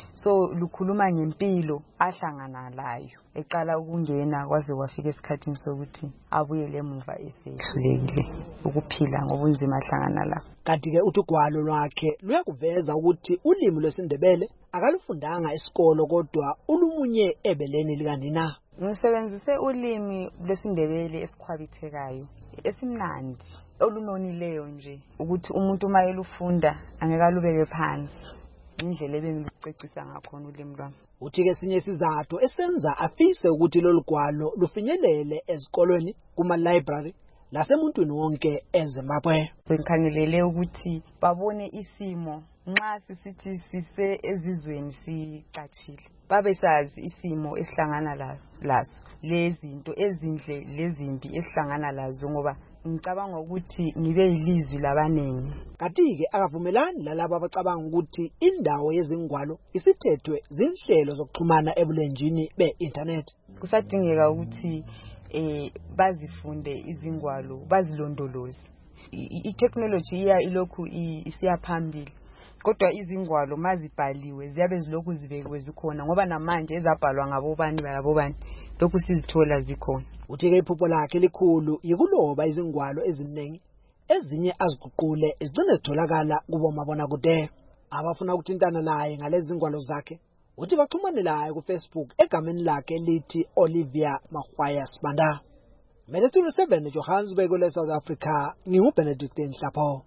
So lukhuluma ngempilo ahlangana layo eqala ukungena kwaze kwafika esikhathini sokuthi abuyele emuva esehlulekile ukuphila ngobunzima ahlangana la. Kanti ke uthi ugwalo lwakhe luyakuveza ukuthi ulimi lwesiNdebele akalufundanga esikolo kodwa ulumunye ebeleni likanina. Ngisebenzise ulimi lwesiNdebele esikhwabithekayo esimnandi olunonileyo nje ukuthi umuntu uma elufunda angeka lubeke phansi. Indlela ebengicecisa ngakhona ulimi lwami. Uthi ke sinye isizathu esenza afise ukuthi lolu gwalo lufinyelele ezikolweni kuma library lasemuntwini wonke eZimbabwe. Ngikhangelele ukuthi babone isimo nxa sisithi sise ezizweni sicachile. Babe sazi isimo esihlangana lazo. Lezinto ezindle lezimbi esihlangana lazo ngoba ngicabanga ukuthi ngibe yilizwi labanengi. Kanti-ke akavumelani lalabo abacabanga ukuthi indawo yezingwalo isithethwe zinhlelo zokuxhumana ebulenjini be-internet. Kusadingeka ukuthi eh bazifunde izingwalo, bazilondoloze. I-technology iya ilokhu isiya phambili. Kodwa izingwalo mazibhaliwe ziyabe zilokhu zibekiwe zikhona ngoba namanje ezabhalwa ngabobani bayabobani lokhu sizithola zikhona. Uthi-ke iphupho lakhe likhulu yikuloba izingwalo eziningi ezinye aziguqule izigcine zitholakala kubomabonakude. Abafuna ukuthintana naye ngalezi zingwalo zakhe uthi baxhumane naye ku-Facebook egameni lakhe elithi Olivia Mahwaya Sibanda. Mina Studio seven Johannesburg le South Africa, nginguBenedict Nhlapho.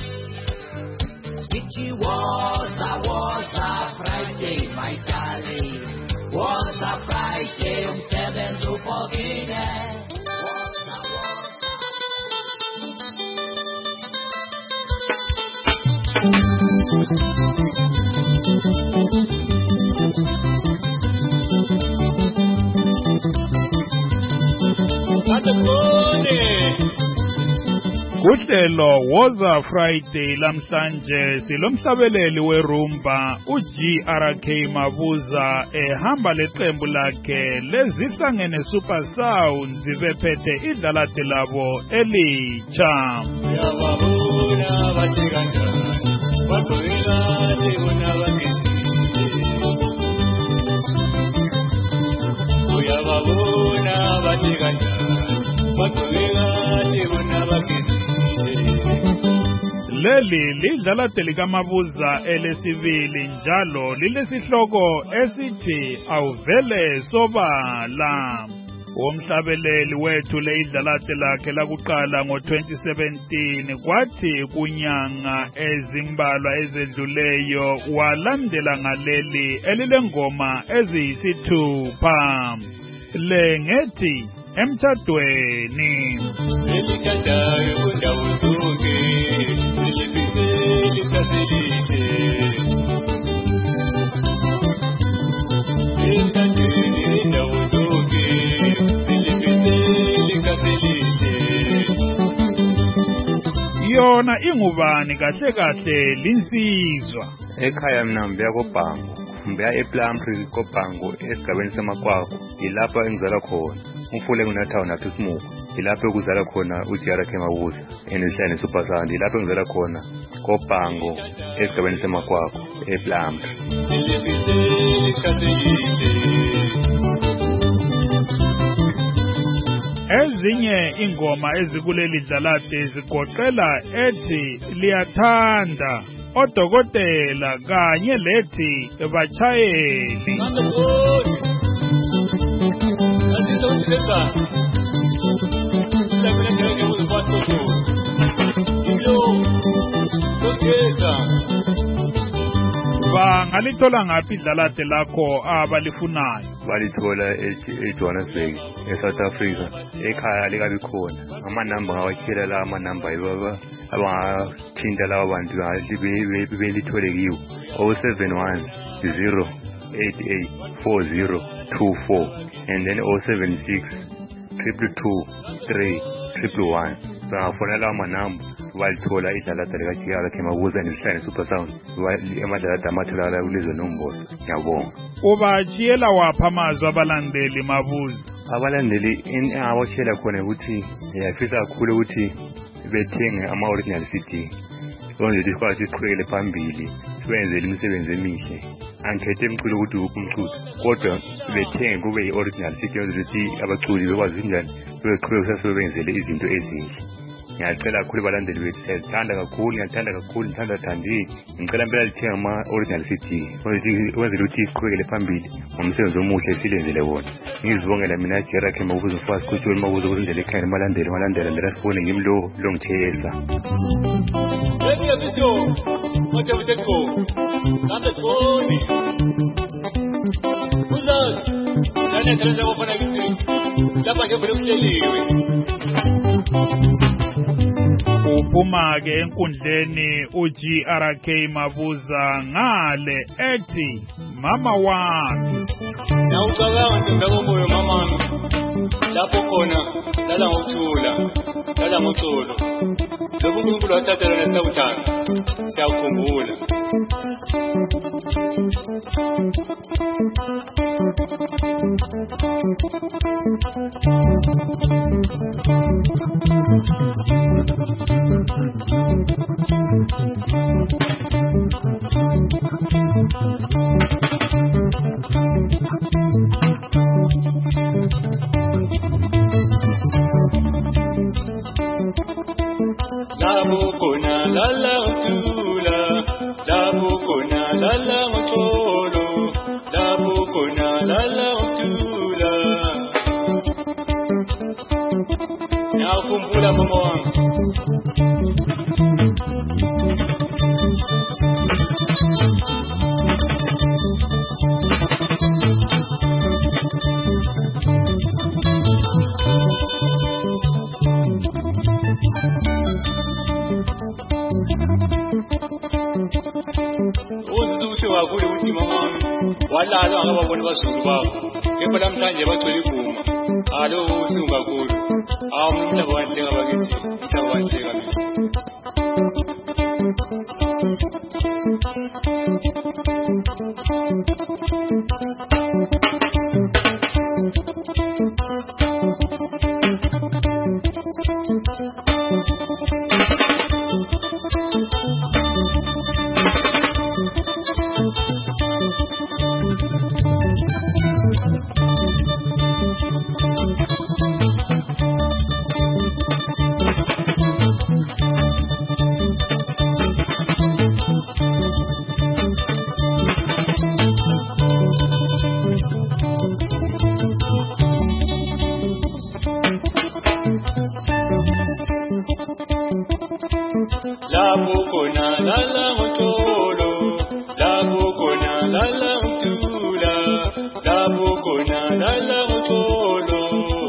It was a was a Friday, my darling. Was a Friday, um seven to forget. Kuhlelo woza Friday lamhlanje silomhlabeleli werumba uG R K Mabuza ehamba leqembu lakhe lezihlangene Super Sound zibephethe idlalate labo elitsha. Yababona bathikanda bathwele bona bakhe. Uyababona bathikanda bathwele bona bakhe. Leli lidlalate likaMabuza elesibili njalo lilesihloko esithi awuvele sobala. Umhlabeleli wethu leidlalate lakhe lakuqala ngo twenty seventeen kwathi kunyanga ezimbalwa ezedluleyo walandela ngaleli elilengoma eziyisithupha. Le ngethi emtshadweni. Elikhandayo kundawo zonke silibiseli sasilide. Elikhandeni indawo zonke silibiseli sasilide. Yona ingubani kahle kahle linsizwa. Ekhaya mina ngibuya koBhango, ngibuya ePlumtree koBhango esigabeni semakwakho. Ilapha engizala khona. Umfule kunathawu nathi simuka. Ilapho kuzala khona uG R K Mabuza enihlane Super Sound. Ilapho ngizala khona koBhango esigabeni semakwakho ePlumtree. Ezinye ingoma ezikuleli dlalate zigoqela ethi liyathanda, odokotela kanye lethi bachayeli. Bangalithola ngaphi idlalate lakho abalifunayo? Balithola eJohannesburg, eSouth Africa. Ekhaya likabi khona. Amanamba ngawatshela la amanamba yibaba abangathinta laba bantu belithole kiwo. oh seven one zero eight eight four zero two four and then oh seven six triple two three triple one. Bangafonela amanamba balithola idlalate likaG R K Mabuza enihlane Super Sound. Emadlalate amatholakala kulizwe nombozo. Ngiyabonga. Ubachiyela wapha amazwi abalandeli Mabuza? Abalandeli engawatshela khona ukuthi ngiyafisa kakhulu ukuthi bethenge ama-original C D. Lonje sikwazi siqhubekele phambili sibenzele imisebenzi emihle. Angikhethe emculo ukuthi uphi umculo, kodwa bethenge kube yi-original C D ukuthi abaculi bekwazi njani beqhubeka sesebenzele izinto ezinhle. Ngiyacela kakhulu abalandeli bethu, siyathanda kakhulu, ngiyathanda kakhulu, ngithanda thandi. Ngicela impela lithenga ama-original C D wenzele ukuthi siqhubekele phambili ngomsebenzi omuhle silenzele wona. Ngizibongela mina G R K Mabuza mfasi kuthi Mabuza ukuthi indlela ekhaya malandela malandela ndela sifone ngimlo lo ngithesa. Lethi yasitho manje utheko kande khoni uzathi dane dane wafana kithi lapha ke vele kuhleliwe. Uphuma-ke enkundleni uG R K Mabuza ngale ethi mama wami. Nawucabanga nje ngomoyo mama. lapho khona lala ngokuthula lala ngoxolo lokhu uNkulunkulu wathathela nesinakuthanda siyakukhumbula Labukona lala utula, labukona lala utolo, labukona lala utula. Nakumbula mama wangu. Wakule uthi mama walala ngababona bazulu babo kepha namhlanje bathola iguma alo usungakhulu awu umhlaba wanhleka bakithi umhlaba wanhleka mina Labukona lala utolo, labukona lala utula, labukona lala utolo.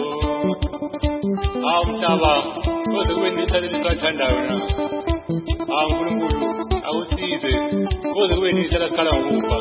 Awutaba, kodwa kwenye isale lisathandayo na. Awu uNkulunkulu, awusize, kodwa kwenye isale sikhala ngokufa.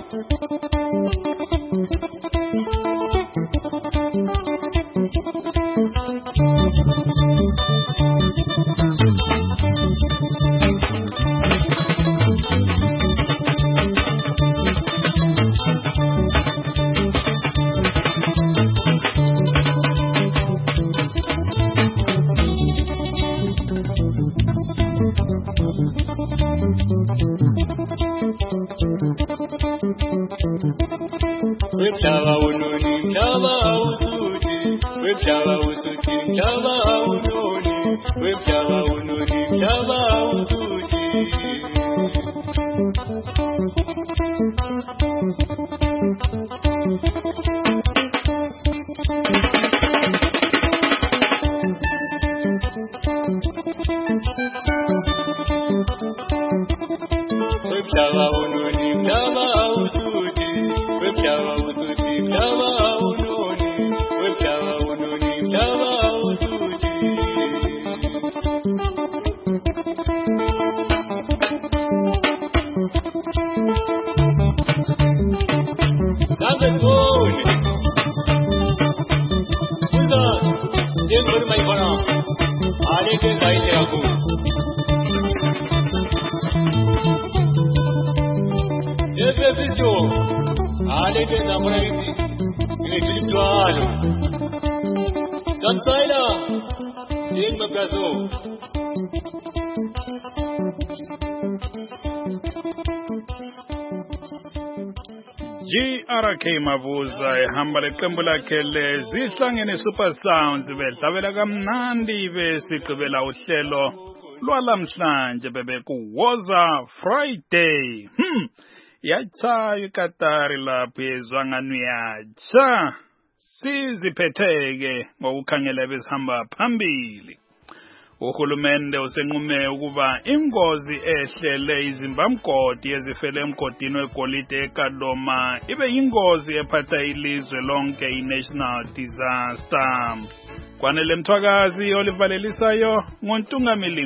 Webjaba unoni, mjaba usuti, webjaba usuti, mjaba unoni, webjaba unoni, mjaba usuti. Webjaba unoni, mjaba usuti, webjaba usuti, mjaba unoni, webjaba unoni, mjaba usuti. Nabe toni. Kuda, yengur mai bana. Aane ke gaite aku. Ese bicho. Aane ke namra iti. Ile chitwalo. Kamsaila. Yeng mabrazo. G R K Mavuza ehamba leqembu lakhe lezihlangene Super Sounds bedlavela kamnandi besigqibela uhlelo lwalamhlanje bebekuwoza Friday. Hmm. Yacha ikatari lapho ezwangani yacha. Siziphetheke ngokukhangela besihamba phambili. Uhulumende usenqume ukuba ingozi ehlele izimbamgodi ezifele emgodini wegolide eKadoma ibe yingozi ephatha ilizwe lonke i-national disaster. Kwanele Mthwakazi olivalelisayo ngoNtungamili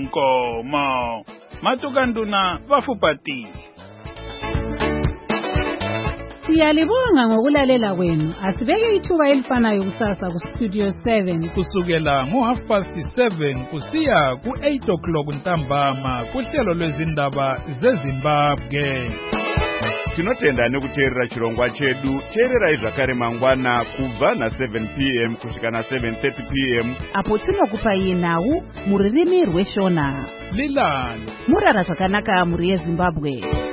Nkomo. Matukanduna bafupati. Siyalibonga ngokulalela kwenu. Asibeke ithuba elifanayo kusasa ku-Studio seven. Kusukela ngo-half past seven kusiya ku-eight o'clock ntambama kuhlelo lwezindaba zeZimbabwe. Tinotenda nekuteerera chirongwa chedu. Teerera zvakare mangwana kubva na seven p m kusvika na seven thirty p m apo tinokupai nhau muririmi rweshona. Lilani murara zvakanaka muri yeZimbabwe.